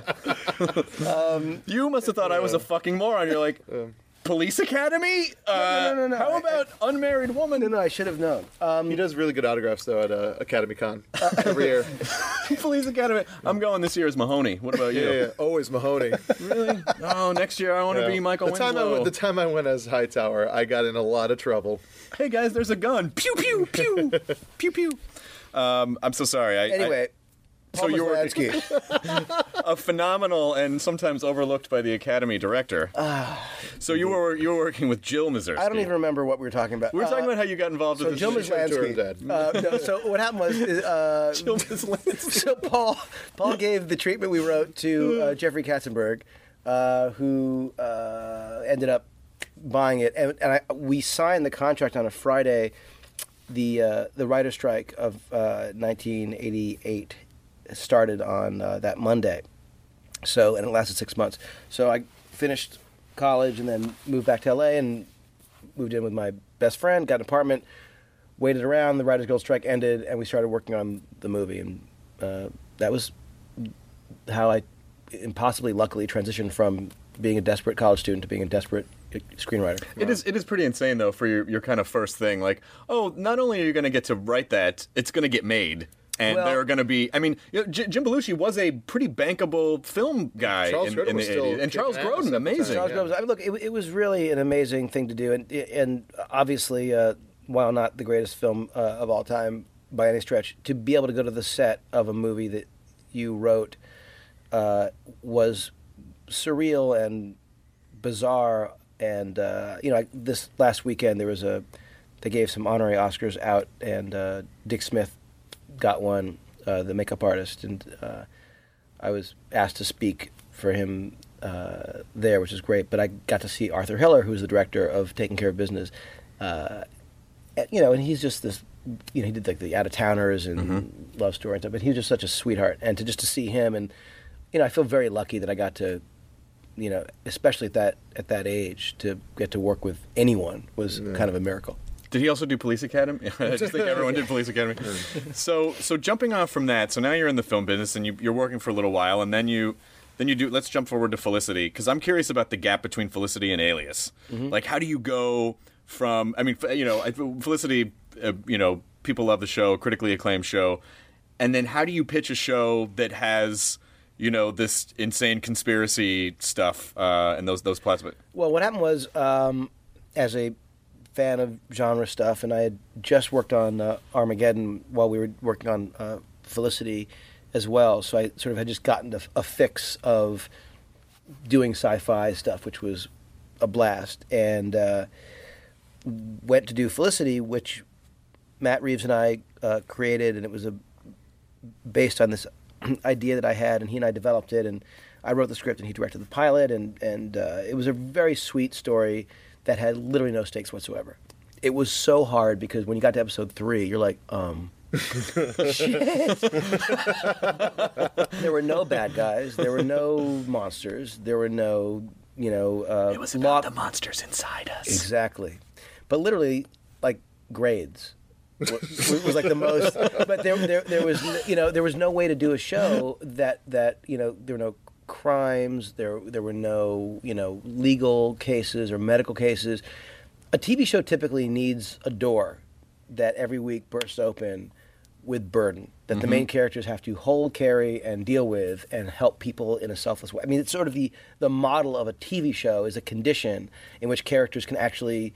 um, you must have thought I was a fucking moron. You're like, police academy? Uh, no, no, no. How I- about unmarried woman? No, no, I should have known. Um, He does really good autographs though at uh, Academy Con every year. Police academy. I'm going this year as Mahoney. What about you? Yeah, yeah, always Mahoney. Really? Oh, next year I want to Yeah. be Michael the time I Winslow. went, the time I went as Hightower, I got in a lot of trouble. Hey guys, there's a gun. Pew pew pew pew pew. Um, I'm so sorry. I, anyway, I, so Paul you were Maslansky. a phenomenal and sometimes overlooked by the Academy director. so you were you were working with Jill Mazursky. I don't even remember what we were talking about. We were talking Uh, about how you got involved So with Jill this. Maslansky. Maslansky. Dead. Uh, no, so what happened was, uh, Jill Maslansky. so Paul Paul gave the treatment we wrote to uh, Jeffrey Katzenberg, uh, who uh, ended up buying it, and, and I, we signed the contract on a Friday. The uh, the writer's strike of uh, nineteen eighty-eight started on uh, that Monday, so and it lasted six months. So I finished college and then moved back to L A and moved in with my best friend, got an apartment, waited around. The Writers Guild strike ended, and we started working on the movie, and uh, that was how I impossibly luckily transitioned from being a desperate college student to being a desperate screenwriter. It is it is pretty insane though for your, your kind of first thing. Like, oh, not only are you going to get to write that, it's going to get made. And Well- there are going to be, I mean, you know, J- Jim Belushi was a pretty bankable film guy Charles in, Grodin in the was still eighties. And Charles kicking ass Grodin, at the amazing. time. Charles Yeah. Groves. I mean, look, it, it was really an amazing thing to do, and and obviously, uh, while not the greatest film uh, of all time by any stretch, to be able to go to the set of a movie that you wrote uh, was surreal and bizarre. And uh, you know, I, this last weekend there was a they gave some honorary Oscars out, and uh, Dick Smith got one, uh, the makeup artist, and uh, I was asked to speak for him uh, there, which is great. But I got to see Arthur Hiller, who's the director of Taking Care of Business. Uh, and, you know, and he's just this. You know, he did like the Out of Towners and Mm-hmm. Love Story and stuff. But he was just such a sweetheart, and to just to see him, and you know, I feel very lucky that I got to, you know, especially at that at that age, to get to work with anyone was kind of a miracle. Did he also do Police Academy? I just think everyone did Police Academy. so, so jumping off from that, so now you're in the film business and you, you're working for a little while, and then you, then you do. Let's jump forward to Felicity, because I'm curious about the gap between Felicity and Alias. Like, how do you go from? I mean, f- you know, I- Felicity. Uh, you know, people love the show, critically acclaimed show, and then how do you pitch a show that has, you know, this insane conspiracy stuff uh, and those those plots? But Well, what happened was, um, as a fan of genre stuff, and I had just worked on uh, Armageddon while we were working on uh, Felicity as well, so I sort of had just gotten a, a fix of doing sci-fi stuff, which was a blast, and uh, went to do Felicity, which Matt Reeves and I uh, created, and it was a based on this idea that I had, and he and I developed it, and I wrote the script, and he directed the pilot, and and uh, it was a very sweet story that had literally no stakes whatsoever. It was so hard because when you got to episode three, you're like, um, shit. There were no bad guys, there were no monsters, there were no, you know, uh, it was lock- about the monsters inside us. Exactly, but literally like grades. was, was like the most, but there, there, there was, you know, there was no way to do a show that, that, you know, there were no crimes, there, there were no, you know, legal cases or medical cases. A T V show typically needs a door that every week bursts open with burden that the main characters have to hold, carry, and deal with, and help people in a selfless way. I mean, it's sort of the the model of a T V show is a condition in which characters can actually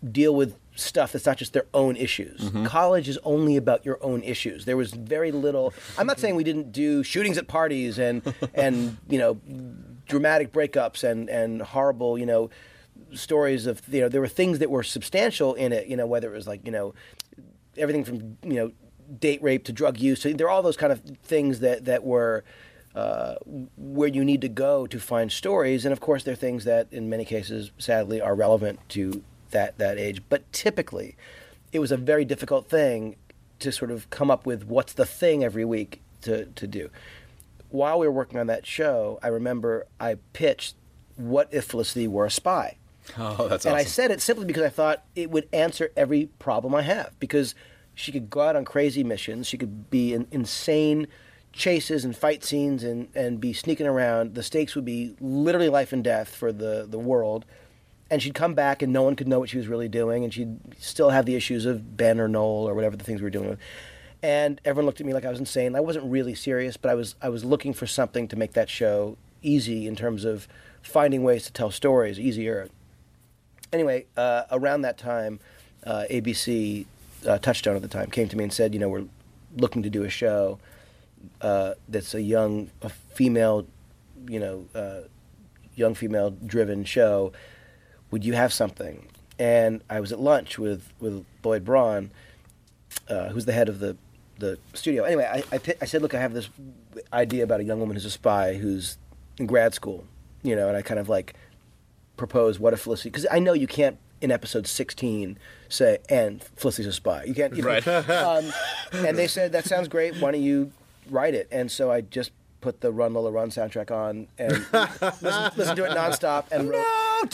deal with stuff that's not just their own issues. Mm-hmm. College is only about your own issues. There was very little. I'm not saying we didn't do shootings at parties and and you know dramatic breakups and and horrible you know stories of you know there were things that were substantial in it. You know whether it was like you know everything from you know date rape to drug use. So there are all those kind of things that that were. Uh, where you need to go to find stories, and of course, there are things that, in many cases, sadly, are relevant to that that age. But typically, it was a very difficult thing to sort of come up with what's the thing every week to to do. While we were working on that show, I remember I pitched, "What if Felicity were a spy?" Oh, that's and awesome. I said it simply because I thought it would answer every problem I have. Because she could go out on crazy missions, she could be in insane chases and fight scenes and, and be sneaking around. The stakes would be literally life and death for the, the world. And she'd come back and no one could know what she was really doing. And she'd still have the issues of Ben or Noel or whatever the things we were doing with. And everyone looked at me like I was insane. I wasn't really serious, but I was I was looking for something to make that show easy in terms of finding ways to tell stories, easier. Anyway, uh, around that time, uh, A B C, uh, Touchstone at the time, came to me and said, you know, we're looking to do a show Uh, that's a young, a female, you know, uh, young female-driven show. Would you have something? And I was at lunch with, with Boyd Braun, uh, who's the head of the, the studio. Anyway, I, I, I said, look, I have this idea about a young woman who's a spy who's in grad school, you know, and I kind of like propose what if Felicity, because I know you can't in episode sixteen say, and Felicity's a spy. You can't, you know. Right. um, and they said, that sounds great. Why don't you write it? And so I just put the Run Lola Run soundtrack on and listen, listen to it nonstop and wrote.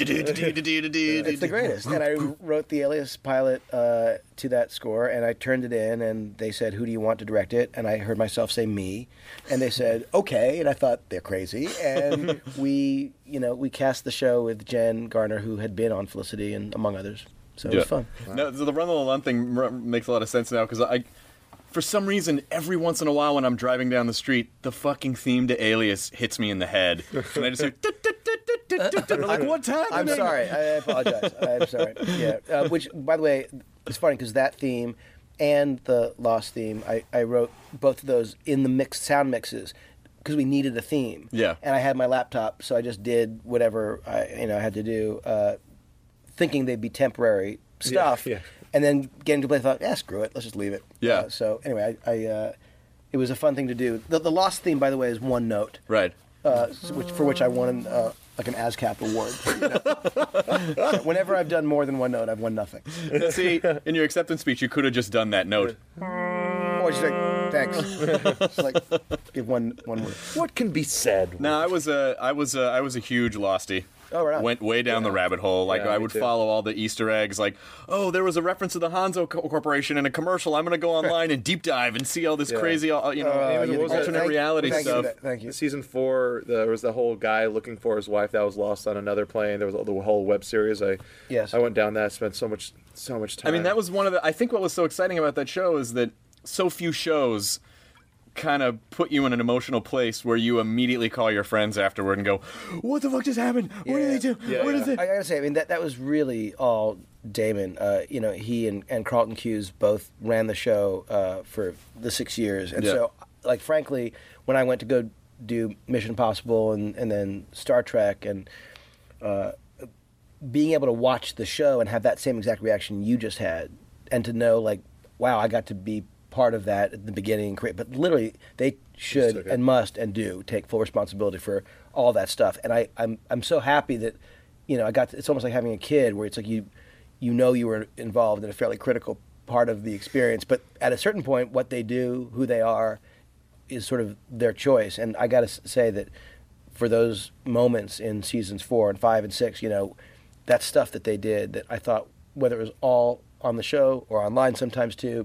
It's the greatest. And I wrote the Alias pilot uh, to that score, and I turned it in, and they said, "Who do you want to direct it?" And I heard myself say, "Me." And they said, "Okay." And I thought, they're crazy. And we, you know, we cast the show with Jen Garner, who had been on Felicity and among others. So it Yeah. was fun. Wow. No, the Run the Run thing r- makes a lot of sense now because I, for some reason, every once in a while when I'm driving down the street, the fucking theme to Alias hits me in the head, and I just hear. I'm like, what's happening? I'm sorry. I apologize. I'm sorry. Yeah. Uh, which, by the way, it's funny because that theme and the Lost theme, I, I wrote both of those in the mixed sound mixes because we needed a theme. Yeah. And I had my laptop, so I just did whatever I you know had to do, uh, thinking they'd be temporary stuff. Yeah, yeah. And then getting to play, I thought, yeah, screw it, let's just leave it. Yeah. Uh, so anyway, I, I uh, it was a fun thing to do. The, the Lost theme, by the way, is one note. Right. Uh, which, for which I won uh, like an ASCAP award. You know? So whenever I've done more than one note, I've won nothing. See, in your acceptance speech, you could have just done that note. Or just like, thanks. Just like, give one one word. What can be said? No, I was a, I was a, I was a huge Losty. Oh, right on. Went way down the rabbit hole. Like Yeah, I me would too. follow all the Easter eggs. Like, oh, there was a reference to the Hanzo Co- Corporation in a commercial. I'm going to go online and deep dive and see all this Yeah. crazy, uh, you know, Uh, Even you- what was it? alternate thank- reality thank you stuff. for that. Thank you. Season four, there was the whole guy looking for his wife that was lost on another plane. There was the whole web series. I Yes. I went down that. Spent so much so much time. I mean, that was one of the. I think what was so exciting about that show is that so few shows kind of put you in an emotional place where you immediately call your friends afterward and go, "What the fuck just happened? What did they do? Yeah, what yeah. is it?" I gotta say, I mean, that, that was really all Damon. Uh, you know, he and, and Carlton Cuse both ran the show uh, for the six years. And Yeah. so, like, frankly, when I went to go do Mission Impossible and, and then Star Trek and uh, being able to watch the show and have that same exact reaction you just had and to know, like, wow, I got to be part of that at the beginning. and create- But literally, they should took it. and must and do take full responsibility for all that stuff. And I, I'm I'm so happy that, you know, I got to, it's almost like having a kid where it's like you you know you were involved in a fairly critical part of the experience. But at a certain point, what they do, who they are, is sort of their choice. And I got to say that for those moments in seasons four and five and six, you know, that stuff that they did that I thought, whether it was all on the show or online sometimes too,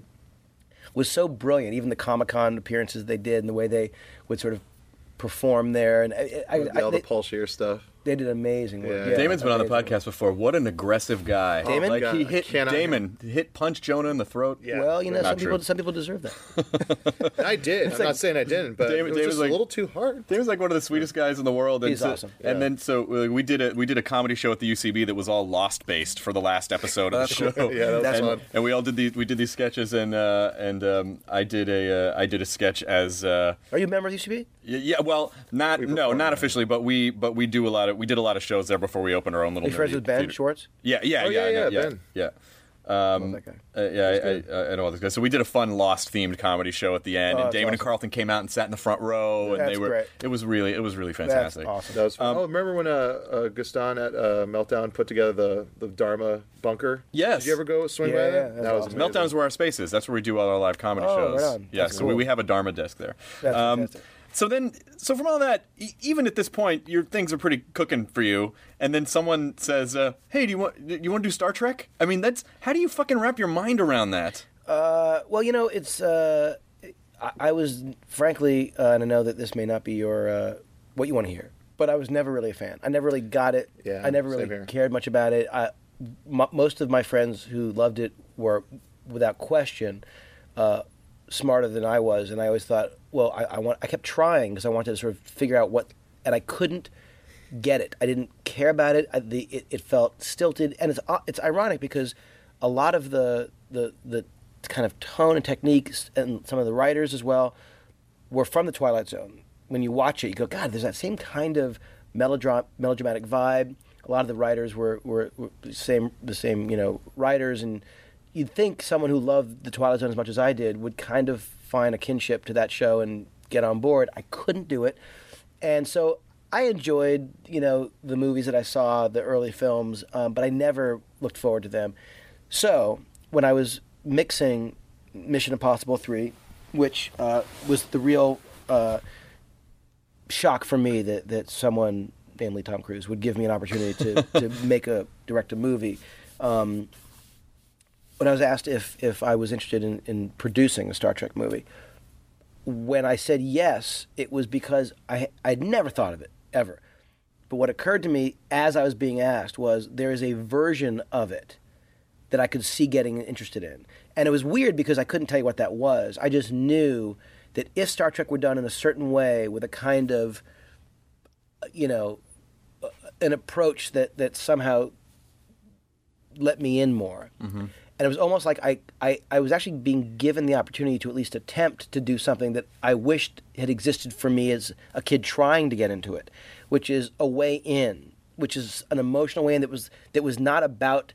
was so brilliant. Even the Comic-Con appearances they did and the way they would sort of perform there. And I, I, all I, the they, Paul Scheer stuff. They did amazing work. Yeah. Yeah, Damon's been on the amazing podcast before. What an aggressive guy! Damon? like God, he I hit cannot- Damon, hit punch Jonah in the throat. Yeah. Well, you know, Not some true. people some people deserve that. I did. I'm not saying I didn't, but Damon- it was Damon's just like- a little too hard. Damon's like one of the sweetest guys in the world. And He's so, awesome. And then so uh, we did a we did a comedy show at the U C B that was all Lost based for the last episode of the show. Yeah, that was and, fun. and we all did these we did these sketches and uh, and um, I did a uh, I did a sketch as. Uh, Are you a member of U C B? Yeah, yeah, well, not no, performed not there. officially, but we but we do a lot of we did a lot of shows there before we opened our own little. Are you friends nerdy with Ben theater. Schwartz? Yeah, yeah, Oh, yeah, yeah, I know- yeah, yeah, Ben. yeah. Um, Love that guy. uh, yeah, I, I, I know all those guys. So we did a fun Lost themed comedy show at the end, Oh, and that's Damon and awesome. Carlton came out and sat in the front row, and That's they were. great. It was really, it was really That's fantastic. awesome. That was fun. Um, oh, remember when uh, uh, Gaston at uh, Meltdown put together the, the Dharma bunker? Yes. Did you ever go swing Yeah, by yeah, that? that's That was awesome. amazing. Meltdown's where our space is. That's where we do all our live comedy Oh, shows. right on. Yeah, That's so we, cool. we have a Dharma desk there. That's Um, fantastic. So then, so from all that, e- even at this point, your things are pretty cooking for you. And then someone says, uh, "Hey, do you want do you want to do Star Trek?" I mean, that's how do you fucking wrap your mind around that? Uh, well, you know, it's. Uh, I, I was frankly, uh, and I know that this may not be your uh, what you want to hear, but I was never really a fan. I never really got it. Yeah, I never same really here. cared much about it. I, m- most of my friends who loved it were, without question, uh, smarter than I was, and I always thought, well, I, I want. I kept trying because I wanted to sort of figure out what, and I couldn't get it. I didn't care about it. I, the it, it felt stilted, and it's uh, it's ironic because a lot of the the the kind of tone and techniques, and some of the writers as well, were from the Twilight Zone. When you watch it, you go, God, there's that same kind of melodram- melodramatic vibe. A lot of the writers were, were, were the same, the same, you know, writers, and you'd think someone who loved the Twilight Zone as much as I did would kind of find a kinship to that show and get on board. I couldn't do it, and so I enjoyed, you know, the movies that I saw, the early films, um, but I never looked forward to them. So when I was mixing Mission Impossible three, which uh, was the real uh, shock for me that, that someone, namely Tom Cruise, would give me an opportunity to, to make a direct a movie. Um, when I was asked if, if I was interested in, in producing a Star Trek movie, when I said yes, it was because I I'd never thought of it, ever. But what occurred to me as I was being asked was there is a version of it that I could see getting interested in. And it was weird because I couldn't tell you what that was. I just knew that if Star Trek were done in a certain way with a kind of, you know, an approach that, that somehow let me in more. Mm-hmm. And it was almost like I, I, I was actually being given the opportunity to at least attempt to do something that I wished had existed for me as a kid trying to get into it, which is a way in, which is an emotional way in that was that was not about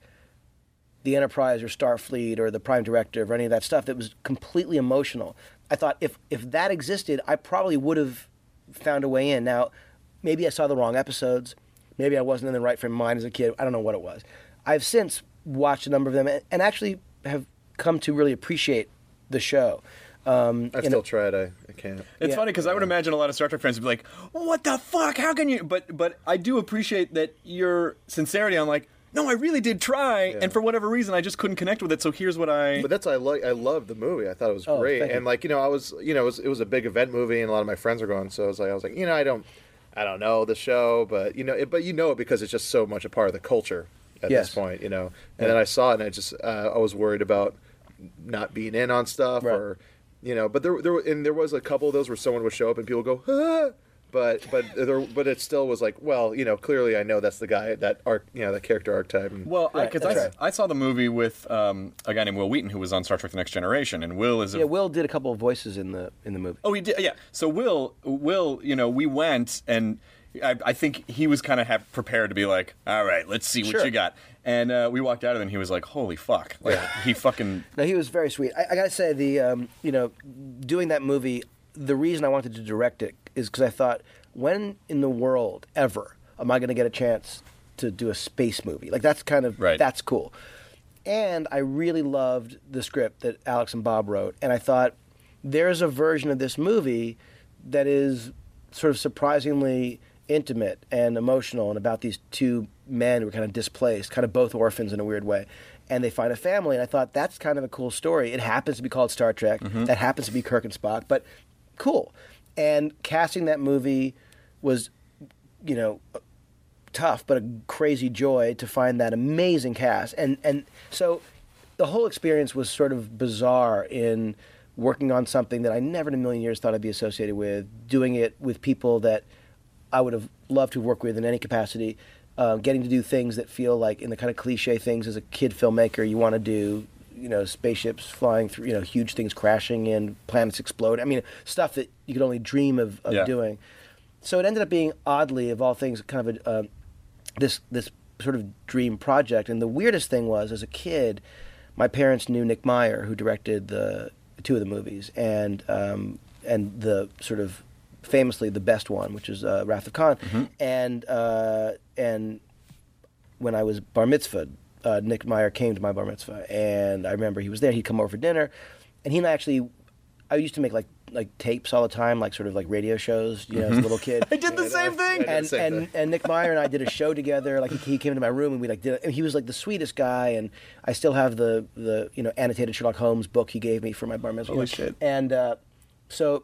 the Enterprise or Starfleet or the Prime Directive or any of that stuff. That was completely emotional. I thought if if that existed, I probably would have found a way in. Now, maybe I saw the wrong episodes. Maybe I wasn't in the right frame of mind as a kid. I don't know what it was. I've since watched a number of them and, and actually have come to really appreciate the show. Um, I and still it- tried. I, I can't. It's Yeah. funny because I would imagine a lot of Star Trek fans would be like, "What the fuck? How can you?" But but I do appreciate that your sincerity. I'm like, no, I really did try, Yeah. and for whatever reason, I just couldn't connect with it. So here's what I. But that's why I like. I loved the movie. I thought it was Oh, great, thank you. and like you know, I was you know, it was, it was a big event movie, and a lot of my friends were going. So I was like, I was like, you know, I don't, I don't know the show, but you know, it, but you know it because it's just so much a part of the culture at Yes. this point, you know. And then I saw it, and I just uh, I was worried about not being in on stuff, Right. or you know, but there there were- and there was a couple of those where someone would show up and people go, ah! But but there, but it still was like, well, you know, clearly I know that's the guy, that arc, you know, that character archetype. And, Well, Right, because I, that's I saw the movie with um, a guy named Will Wheaton who was on Star Trek: The Next Generation, and Will is a Yeah, Will did a couple of voices in the in the movie. Oh, he did. Yeah. So Will, Will, you know, we went, and I, I think he was kind of have prepared to be like, "All right, let's see what Sure. you got." And uh, we walked out of it, and he was like, "Holy fuck!" Like he fucking. No, he was very sweet. I, I gotta say, the um, you know, doing that movie, the reason I wanted to direct it is because I thought, when in the world ever am I going to get a chance to do a space movie? Like that's kind of Right. that's cool. And I really loved the script that Alex and Bob wrote, and I thought there's a version of this movie that is sort of surprisingly intimate and emotional, and about these two men who are kind of displaced, kind of both orphans in a weird way, and they find a family. And I thought that's kind of a cool story. It happens to be called Star Trek. That happens to be Kirk and Spock, but cool. And casting that movie was, you know, tough, but a crazy joy to find that amazing cast. And and so the whole experience was sort of bizarre in working on something that I never in a million years thought I'd be associated with, doing it with people that I would have loved to work with in any capacity, uh, getting to do things that feel like in the kind of cliche things as a kid filmmaker you want to do, you know, spaceships flying through, you know, huge things crashing in, planets explode. I mean, stuff that you could only dream of, of Yeah. doing. So it ended up being, oddly, of all things, kind of a, uh, this this sort of dream project. And the weirdest thing was, as a kid, my parents knew Nick Meyer, who directed the two of the movies, and um, and the sort of famously the best one, which is uh, Wrath of Khan. Mm-hmm. And uh, and when I was bar mitzvahed, uh, Nick Meyer came to my bar mitzvah, and I remember he was there. He'd come over for dinner, and he and I actually, I used to make like like tapes all the time, like sort of like radio shows, you know, as a little kid. I did the same thing. And and, and Nick Meyer and I did a show together. Like he, he came to my room and we like did. And he was like the sweetest guy. And I still have the the you know annotated Sherlock Holmes book he gave me for my bar mitzvah. Holy shit. And uh, so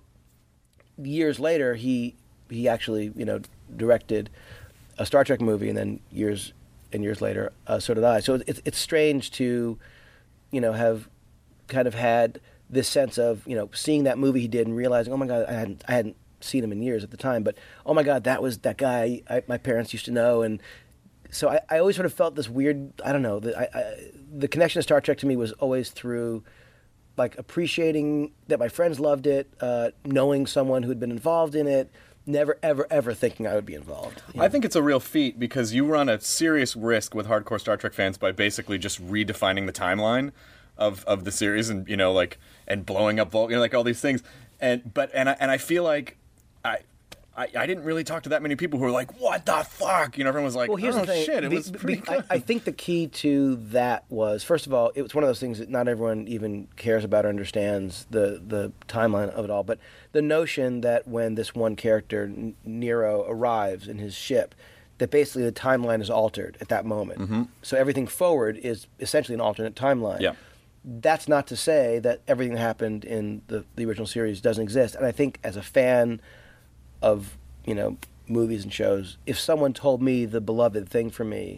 years later, he he actually you know directed a Star Trek movie, and then years and years later, uh, so did I. So it's it's strange to you know have kind of had this sense of, you know, seeing that movie he did and realizing, oh my God, I hadn't, I hadn't seen him in years at the time, but oh my God, that was that guy I, my parents used to know. And so I, I always sort of felt this weird, I don't know, the, I, I, the connection to Star Trek to me was always through like appreciating that my friends loved it, uh, knowing someone who had been involved in it, never, ever, ever thinking I would be involved. I think it's a real feat because you run a serious risk with hardcore Star Trek fans by basically just redefining the timeline of of the series, and you know like and blowing up Vulcan, you know, like all these things, and but and I and I feel like I, I I didn't really talk to that many people who were like, what the fuck, you know, everyone was like, well, here's oh the thing. shit, it Be- was be- pretty I, good. I think the key to that was, first of all, it was one of those things that not everyone even cares about or understands the the timeline of it all, but the notion that when this one character N- Nero arrives in his ship, that basically the timeline is altered at that moment. Mm-hmm. So everything forward is essentially an alternate timeline. Yeah. That's not to say that everything that happened in the, the original series doesn't exist. And I think as a fan of, you know, movies and shows, if someone told me the beloved thing for me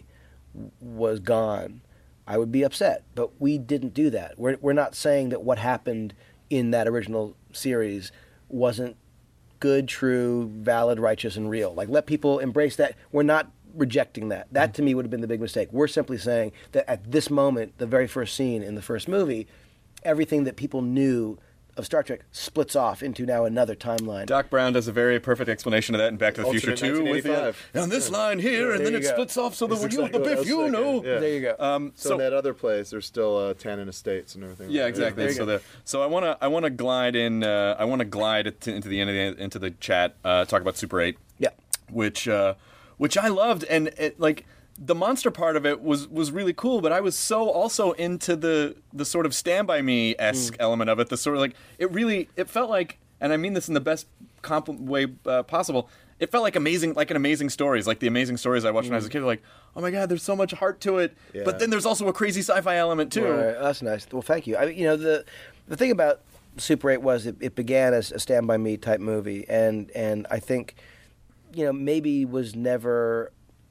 was gone, I would be upset. But we didn't do that. We're we're not saying that what happened in that original series wasn't good, true, valid, righteous, and real. Like, let people embrace that. We're not rejecting that. That to me would have been the big mistake. We're simply saying that at this moment, the very first scene in the first movie, everything that people knew of Star Trek splits off into now another timeline. Doc Brown does a very perfect explanation of that in Back to the Future Alternate two. With the, nineteen eighty-five. on this line here, and There then you it go. splits off so that That's when you have the exactly what I biff, was you know. thinking, yeah. There you go. Um, So, so in that other place, there's still uh, Tannen Estates and everything. Yeah, like that. exactly. There you So go. the so I want to I want to glide in. Uh, I want to glide it to, into the end of the, into the chat. Uh, talk about Super eight, Yeah. which uh, which I loved, and it, like the monster part of it was was really cool. But I was so also into the the sort of Stand By Me esque Mm. element of it. The sort of like it really it felt like, and I mean this in the best compl- way uh, possible. It felt like amazing, like an amazing stories, like the amazing stories I watched when I was a kid. Like, oh my god, there's so much heart to it. Yeah. But then there's also a crazy sci-fi element too. All right, that's nice. Well, thank you. I, you know, the the thing about Super eight was it, it began as a Stand By Me type movie, and and I think, you know, maybe was never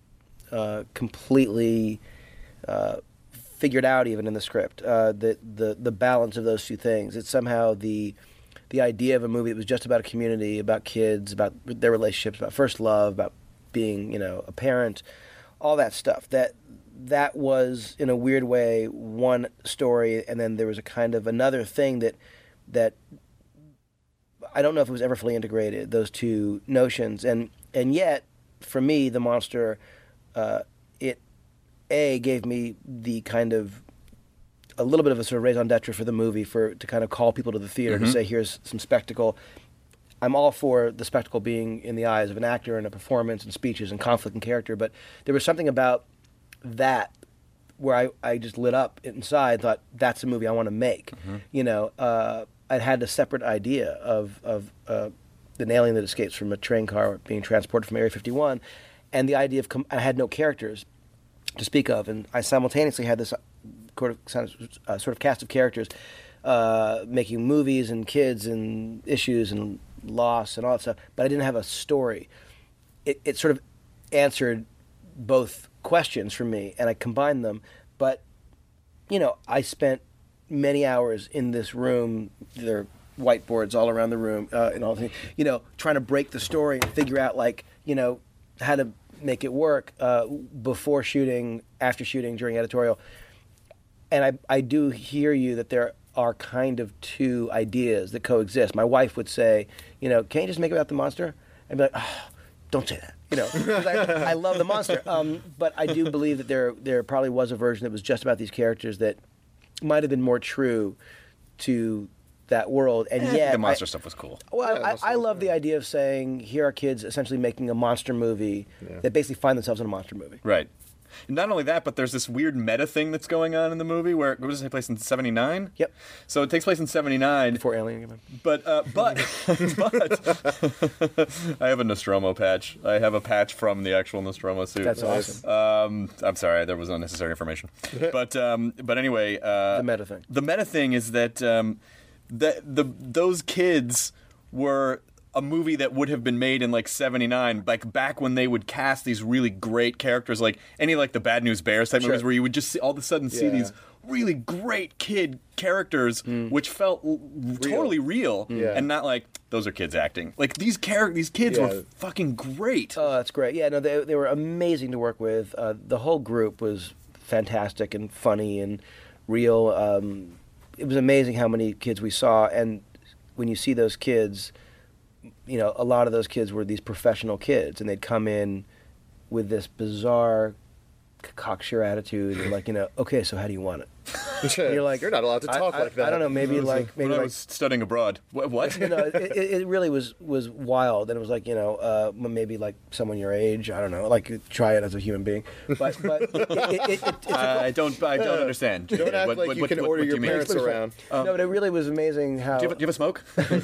uh, completely uh, figured out even in the script. Uh, the the the balance of those two things. It's somehow the the idea of a movie that was just about a community, about kids, about their relationships, about first love, about being, you know, a parent, all that stuff. That that was, in a weird way, one story, and then there was a kind of another thing that that I don't know if it was ever fully integrated, those two notions. And and yet, for me, the monster, uh, it, A, gave me the kind of a little bit of a sort of raison d'etre for the movie, for to kind of call people to the theater Mm-hmm. to say, here's some spectacle. I'm all for the spectacle being in the eyes of an actor and a performance and speeches and conflict and character, but there was something about that where I, I just lit up inside, thought, that's a movie I want to make. Mm-hmm. You know, uh, I'd had a separate idea of, of uh, an alien that escapes from a train car being transported from Area fifty-one, and the idea of, com- I had no characters to speak of, and I simultaneously had this sort of, uh, sort of cast of characters uh, making movies and kids and issues and loss and all that stuff, but I didn't have a story. It, it sort of answered both questions for me, and I combined them. But you know, I spent many hours in this room. There are whiteboards all around the room, uh, and all things. You know, trying to break the story and figure out, like, you know, how to make it work uh, before shooting, after shooting, during editorial. And I, I do hear you that there are kind of two ideas that coexist. My wife would say, you know, can't you just make it about the monster? I'd be like, oh, don't say that. You know, 'cause I, I love the monster. Um, but I do believe that there there probably was a version that was just about these characters that might have been more true to that world. And Eh, yet, the monster I, stuff was cool. Well, Yeah, I, I love the idea of saying, here are kids essentially making a monster movie Yeah. that basically find themselves in a monster movie. Right. Not only that, but there's this weird meta thing that's going on in the movie where, what does it take place in seventy-nine? Yep. So it takes place in seventy-nine. Before Alien came out. But, uh, but, but, I have a Nostromo patch. I have a patch from the actual Nostromo suit. That's awesome. Um, I'm sorry, there was unnecessary information. But, um, but anyway. Uh, The meta thing. The meta thing is that, um, the, the, those kids were a movie that would have been made in like seventy-nine, like back when they would cast these really great characters, like any like the Bad News Bears type Sure. movies, where you would just see, all of a sudden see Yeah. these really great kid characters, which felt l- totally real, Yeah. and not like those are kids acting. Like these char- these kids Yeah. were fucking great. Oh, that's great. Yeah, no, they they were amazing to work with. Uh, the whole group was fantastic and funny and real. Um, it was amazing how many kids we saw, and when you see those kids, you know, a lot of those kids were these professional kids, and they'd come in with this bizarre cocksure attitude, and like, you know, okay, so how do you want it? And you're like, you're not allowed to I- talk I, like that. I don't know, maybe like maybe when I like was studying abroad, what? what? you know, it, it, it really was was wild, and it was like, you know, uh, maybe like someone your age. I don't know, like try it as a human being. But but it, it, it, it, it's a, I don't. I don't understand. Don't act What- like what- you what- can what- order what do your you mean? parents around. no, but it really was amazing how Do you have, do you have a smoke?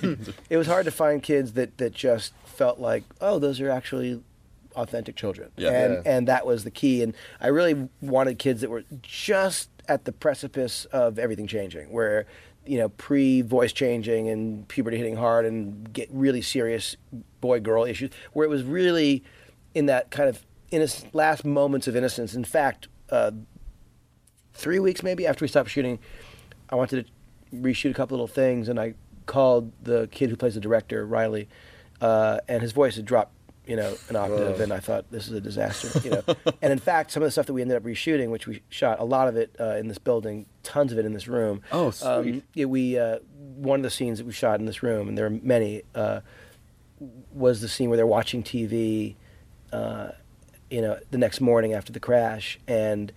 it was hard to find kids that, that just felt like, oh, those are actually authentic children. Yeah. And Yeah. and that was the key. And I really wanted kids that were just at the precipice of everything changing, where, you know, pre-voice changing and puberty hitting hard and get really serious boy-girl issues, where it was really in that kind of innocent, last moments of innocence. In fact, uh, three weeks maybe after we stopped shooting, I wanted to reshoot a couple little things, and I called the kid who plays the director, Riley, uh, and his voice had dropped, you know, an octave, Whoa. and I thought, this is a disaster, you know. And in fact, some of the stuff that we ended up reshooting, which we shot, a lot of it uh, in this building, tons of it in this room. Oh, sweet. Um, yeah, we uh, one of the scenes that we shot in this room, and there are many, uh, was the scene where they're watching T V, uh, you know, the next morning after the crash, and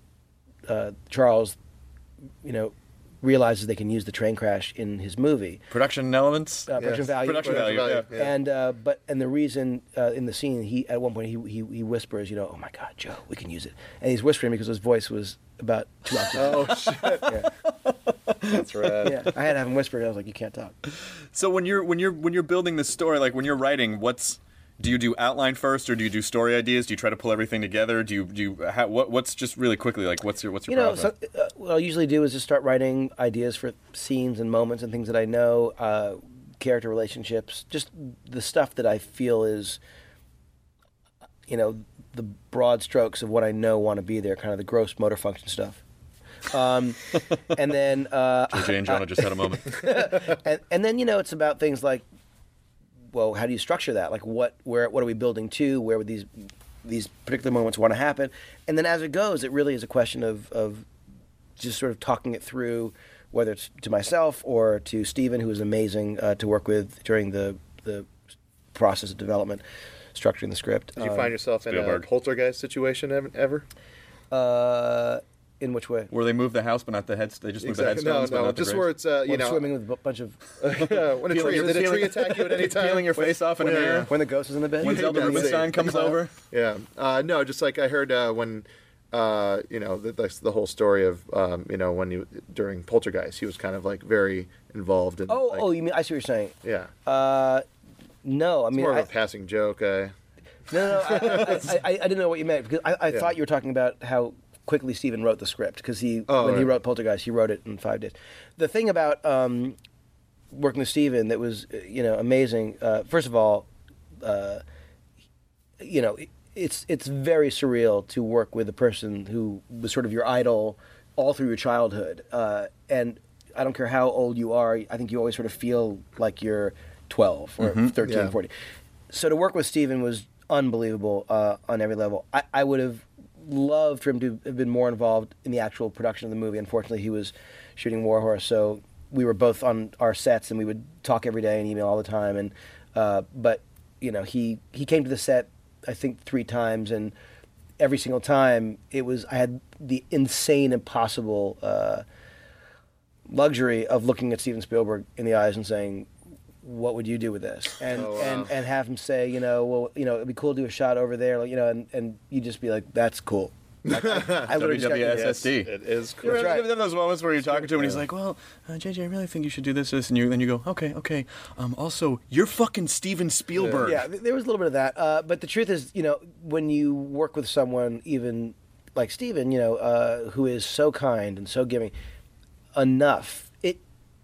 uh, Charles, you know, realizes they can use the train crash in his movie. Production elements. Uh, production Yes. value. Production Production value. value, Yeah. yeah. And uh, but and the reason uh, in the scene, he at one point he, he he whispers, you know, oh my God, Joe, we can use it, and he's whispering because his voice was about two octaves. Oh shit, yeah. that's rad. yeah, I had to have him whisper. I was like, you can't talk. So when you're when you're when you're building this story, like when you're writing, what's do you do outline first, or do you do story ideas? Do you try to pull everything together? Do you do you how, what what's just really quickly like what's your what's your You know, process? so, uh, what I'll usually do is just start writing ideas for scenes and moments and things that I know, uh, character relationships, just the stuff that I feel is, you know, the broad strokes of what I know want to be there, kind of the gross motor function stuff. Um, and then, uh, Jay and Jonah just had a moment. and, and then, you know, it's about things like, well, how do you structure that? Like, what, where, what are we building to? Where would these these particular moments want to happen? And then as it goes, it really is a question of of just sort of talking it through, whether it's to myself or to Stephen, who was amazing uh, to work with during the the process of development, structuring the script. Did you Um, find yourself in a Spielberg. poltergeist situation ev- ever? uh, in which way? Where they move the house, but not the heads. They just move the Exactly. headstones, No, but no, not the just graves. where it's uh, you Well, know swimming with a bunch of when a tree did a tree attack you at any time? peeling your face off in a Yeah. mirror. when the ghost is in the bed. When Zelda Yeah, Rubinstein see. comes over. Yeah. Uh, no, just like I heard uh, when, uh, you know, the, that's the whole story of, um, you know, when you during Poltergeist, he was kind of like very involved in. Oh, like, oh, you mean I see what you're saying? yeah. Uh, no, I It's mean, more of I, a passing joke. Uh, no, no, I, I, I, I didn't know what you meant because I, I Yeah. thought you were talking about how quickly Stephen wrote the script because he Oh, when he right. wrote Poltergeist, he wrote it in five days. The thing about um, working with Stephen that was uh, you know amazing. Uh, first of all, uh, you know, it's it's very surreal to work with a person who was sort of your idol all through your childhood. Uh, and I don't care how old you are, I think you always sort of feel like you're twelve or Mm-hmm. thirteen, Yeah. fourteen. So to work with Steven was unbelievable uh, on every level. I, I would have loved for him to have been more involved in the actual production of the movie. Unfortunately, he was shooting War Horse, so we were both on our sets and we would talk every day and email all the time. And uh, but you know, he he came to the set I think three times, and every single time it was I had the insane, impossible uh, luxury of looking at Steven Spielberg in the eyes and saying, what would you do with this? And Oh, wow. and, and have him say, you know, well, you know, it'd be cool to do a shot over there, like, you know, and, and you just be like, that's cool. Like, I, I literally just got- W W S S D. It is cool. You know, right. there are those moments where you're talking to him and he's like, well, uh, J J, I really think you should do this, this, and you, then you go, okay, okay. Um, also, you're fucking Steven Spielberg. Yeah, th- there was a little bit of that. Uh, but the truth is, you know, when you work with someone even like Steven, you know, uh, who is so kind and so giving, enough, it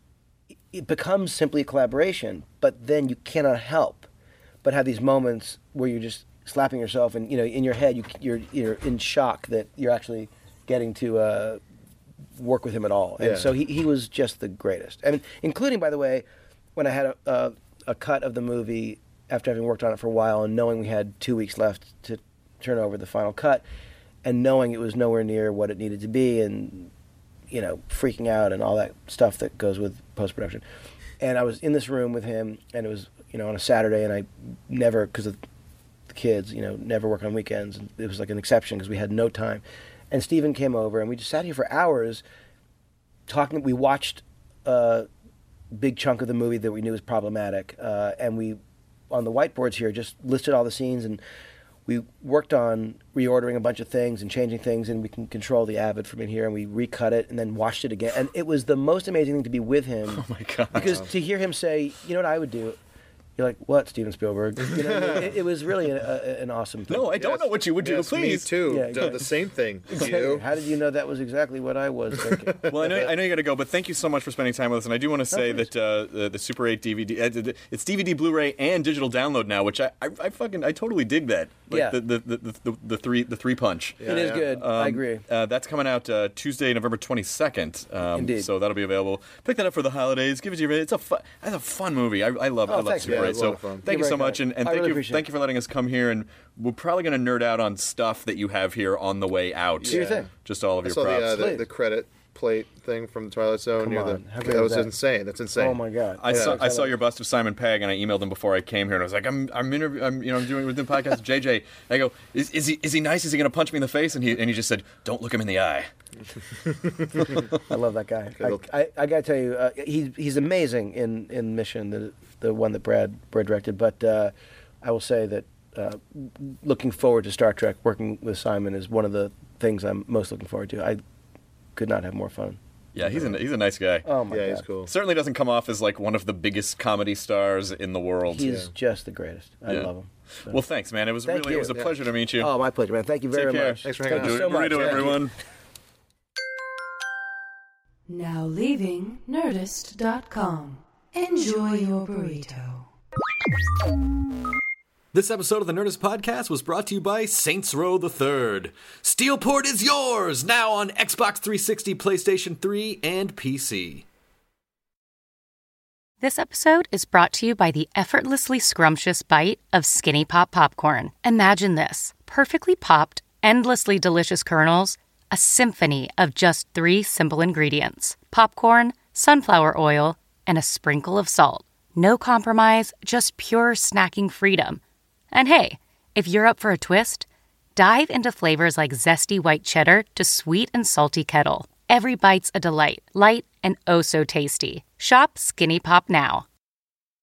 it becomes simply a collaboration. But then you cannot help but have these moments where you're just slapping yourself, and you know, in your head, you, you're you're in shock that you're actually getting to uh, work with him at all. And Yeah. so he he was just the greatest. And including, by the way, when I had a, a a cut of the movie after having worked on it for a while and knowing we had two weeks left to turn over the final cut, and knowing it was nowhere near what it needed to be, and you know, freaking out and all that stuff that goes with post-production. And I was in this room with him, and it was, you know, on a Saturday, and I never, because of the kids, you know, never work on weekends. And it was like an exception because we had no time. And Steven came over, and we just sat here for hours talking. We watched a big chunk of the movie that we knew was problematic, uh, and we, on the whiteboards here, just listed all the scenes, and we worked on reordering a bunch of things and changing things, and we can control the Avid from in here, and we recut it and then watched it again. And it was the most amazing thing to be with him. Oh my God. Because to hear him say, you know what I would do? You're like, what, Steven Spielberg? You know, it, it was really a, a, an awesome thing. No, I don't know what you would do, Yes, please. Me too. Yeah, Done exactly. the same thing. Exactly. You? How did you know that was exactly what I was thinking? Well, I know, I know you got to go, but thank you so much for spending time with us. And I do want to say that uh, the, the Super eight D V D, uh, it's D V D, Blu-ray, and digital download now, which I, I, I fucking, I totally dig that. Like Yeah. the, the, the, the, the three, the three punch. It is yeah. good. I Um, agree. Uh, that's coming out uh, Tuesday, November twenty-second. Um, Indeed. So that'll be available. Pick that up for the holidays. Give it to your. It's a fun. It's a fun movie. I, I love. Oh, I love thank you. Super Yeah, eight. it's a So lot of fun. thank You're you so very much, kind. and, and I thank really you. appreciate Thank it. you for letting us come here, and we're probably going to nerd out on stuff that you have here on the way out. Do your thing. Just all of I your saw props. the, uh, the, Please. the credit plate thing from the Twilight Zone. Come near on. The, How great that was was that? insane. That's insane. Oh my God. I Yeah. saw I saw your bust of Simon Pegg, and I emailed him before I came here, and I was like, I'm I'm, interview, I'm you know I'm doing with the podcast with J J. And I go, is, is he is he nice? Is he going to punch me in the face? And he and he just said, don't look him in the eye. I love that guy. It'll- I, I, I got to tell you, uh, he's he's amazing in, in Mission, the the one that Brad Brad directed. But uh, I will say that uh, looking forward to Star Trek, working with Simon is one of the things I'm most looking forward to. I could not have more fun. Yeah, he's a he's a nice guy. Oh my yeah, God. he's cool. Certainly doesn't come off as like one of the biggest comedy stars in the world. He's just the greatest. I Yeah. love him. So- Well, thanks, man. It was Thank really you. it was a Yeah. pleasure to meet you. Oh, my pleasure, man. Thank you very Take care. much. Thanks for Thank hanging you out. so much. Burrito, Thank you. everyone. Now leaving Nerdist dot com. Enjoy your burrito. This episode of the Nerdist Podcast was brought to you by Saints Row the Third. Steelport is yours, now on Xbox three sixty, PlayStation three, and P C. This episode is brought to you by the effortlessly scrumptious bite of Skinny Pop Popcorn. Imagine this, perfectly popped, endlessly delicious kernels, a symphony of just three simple ingredients: popcorn, sunflower oil, and a sprinkle of salt. No compromise, just pure snacking freedom. And hey, if you're up for a twist, dive into flavors like zesty white cheddar to sweet and salty kettle. Every bite's a delight, light and oh so tasty. Shop Skinny Pop now.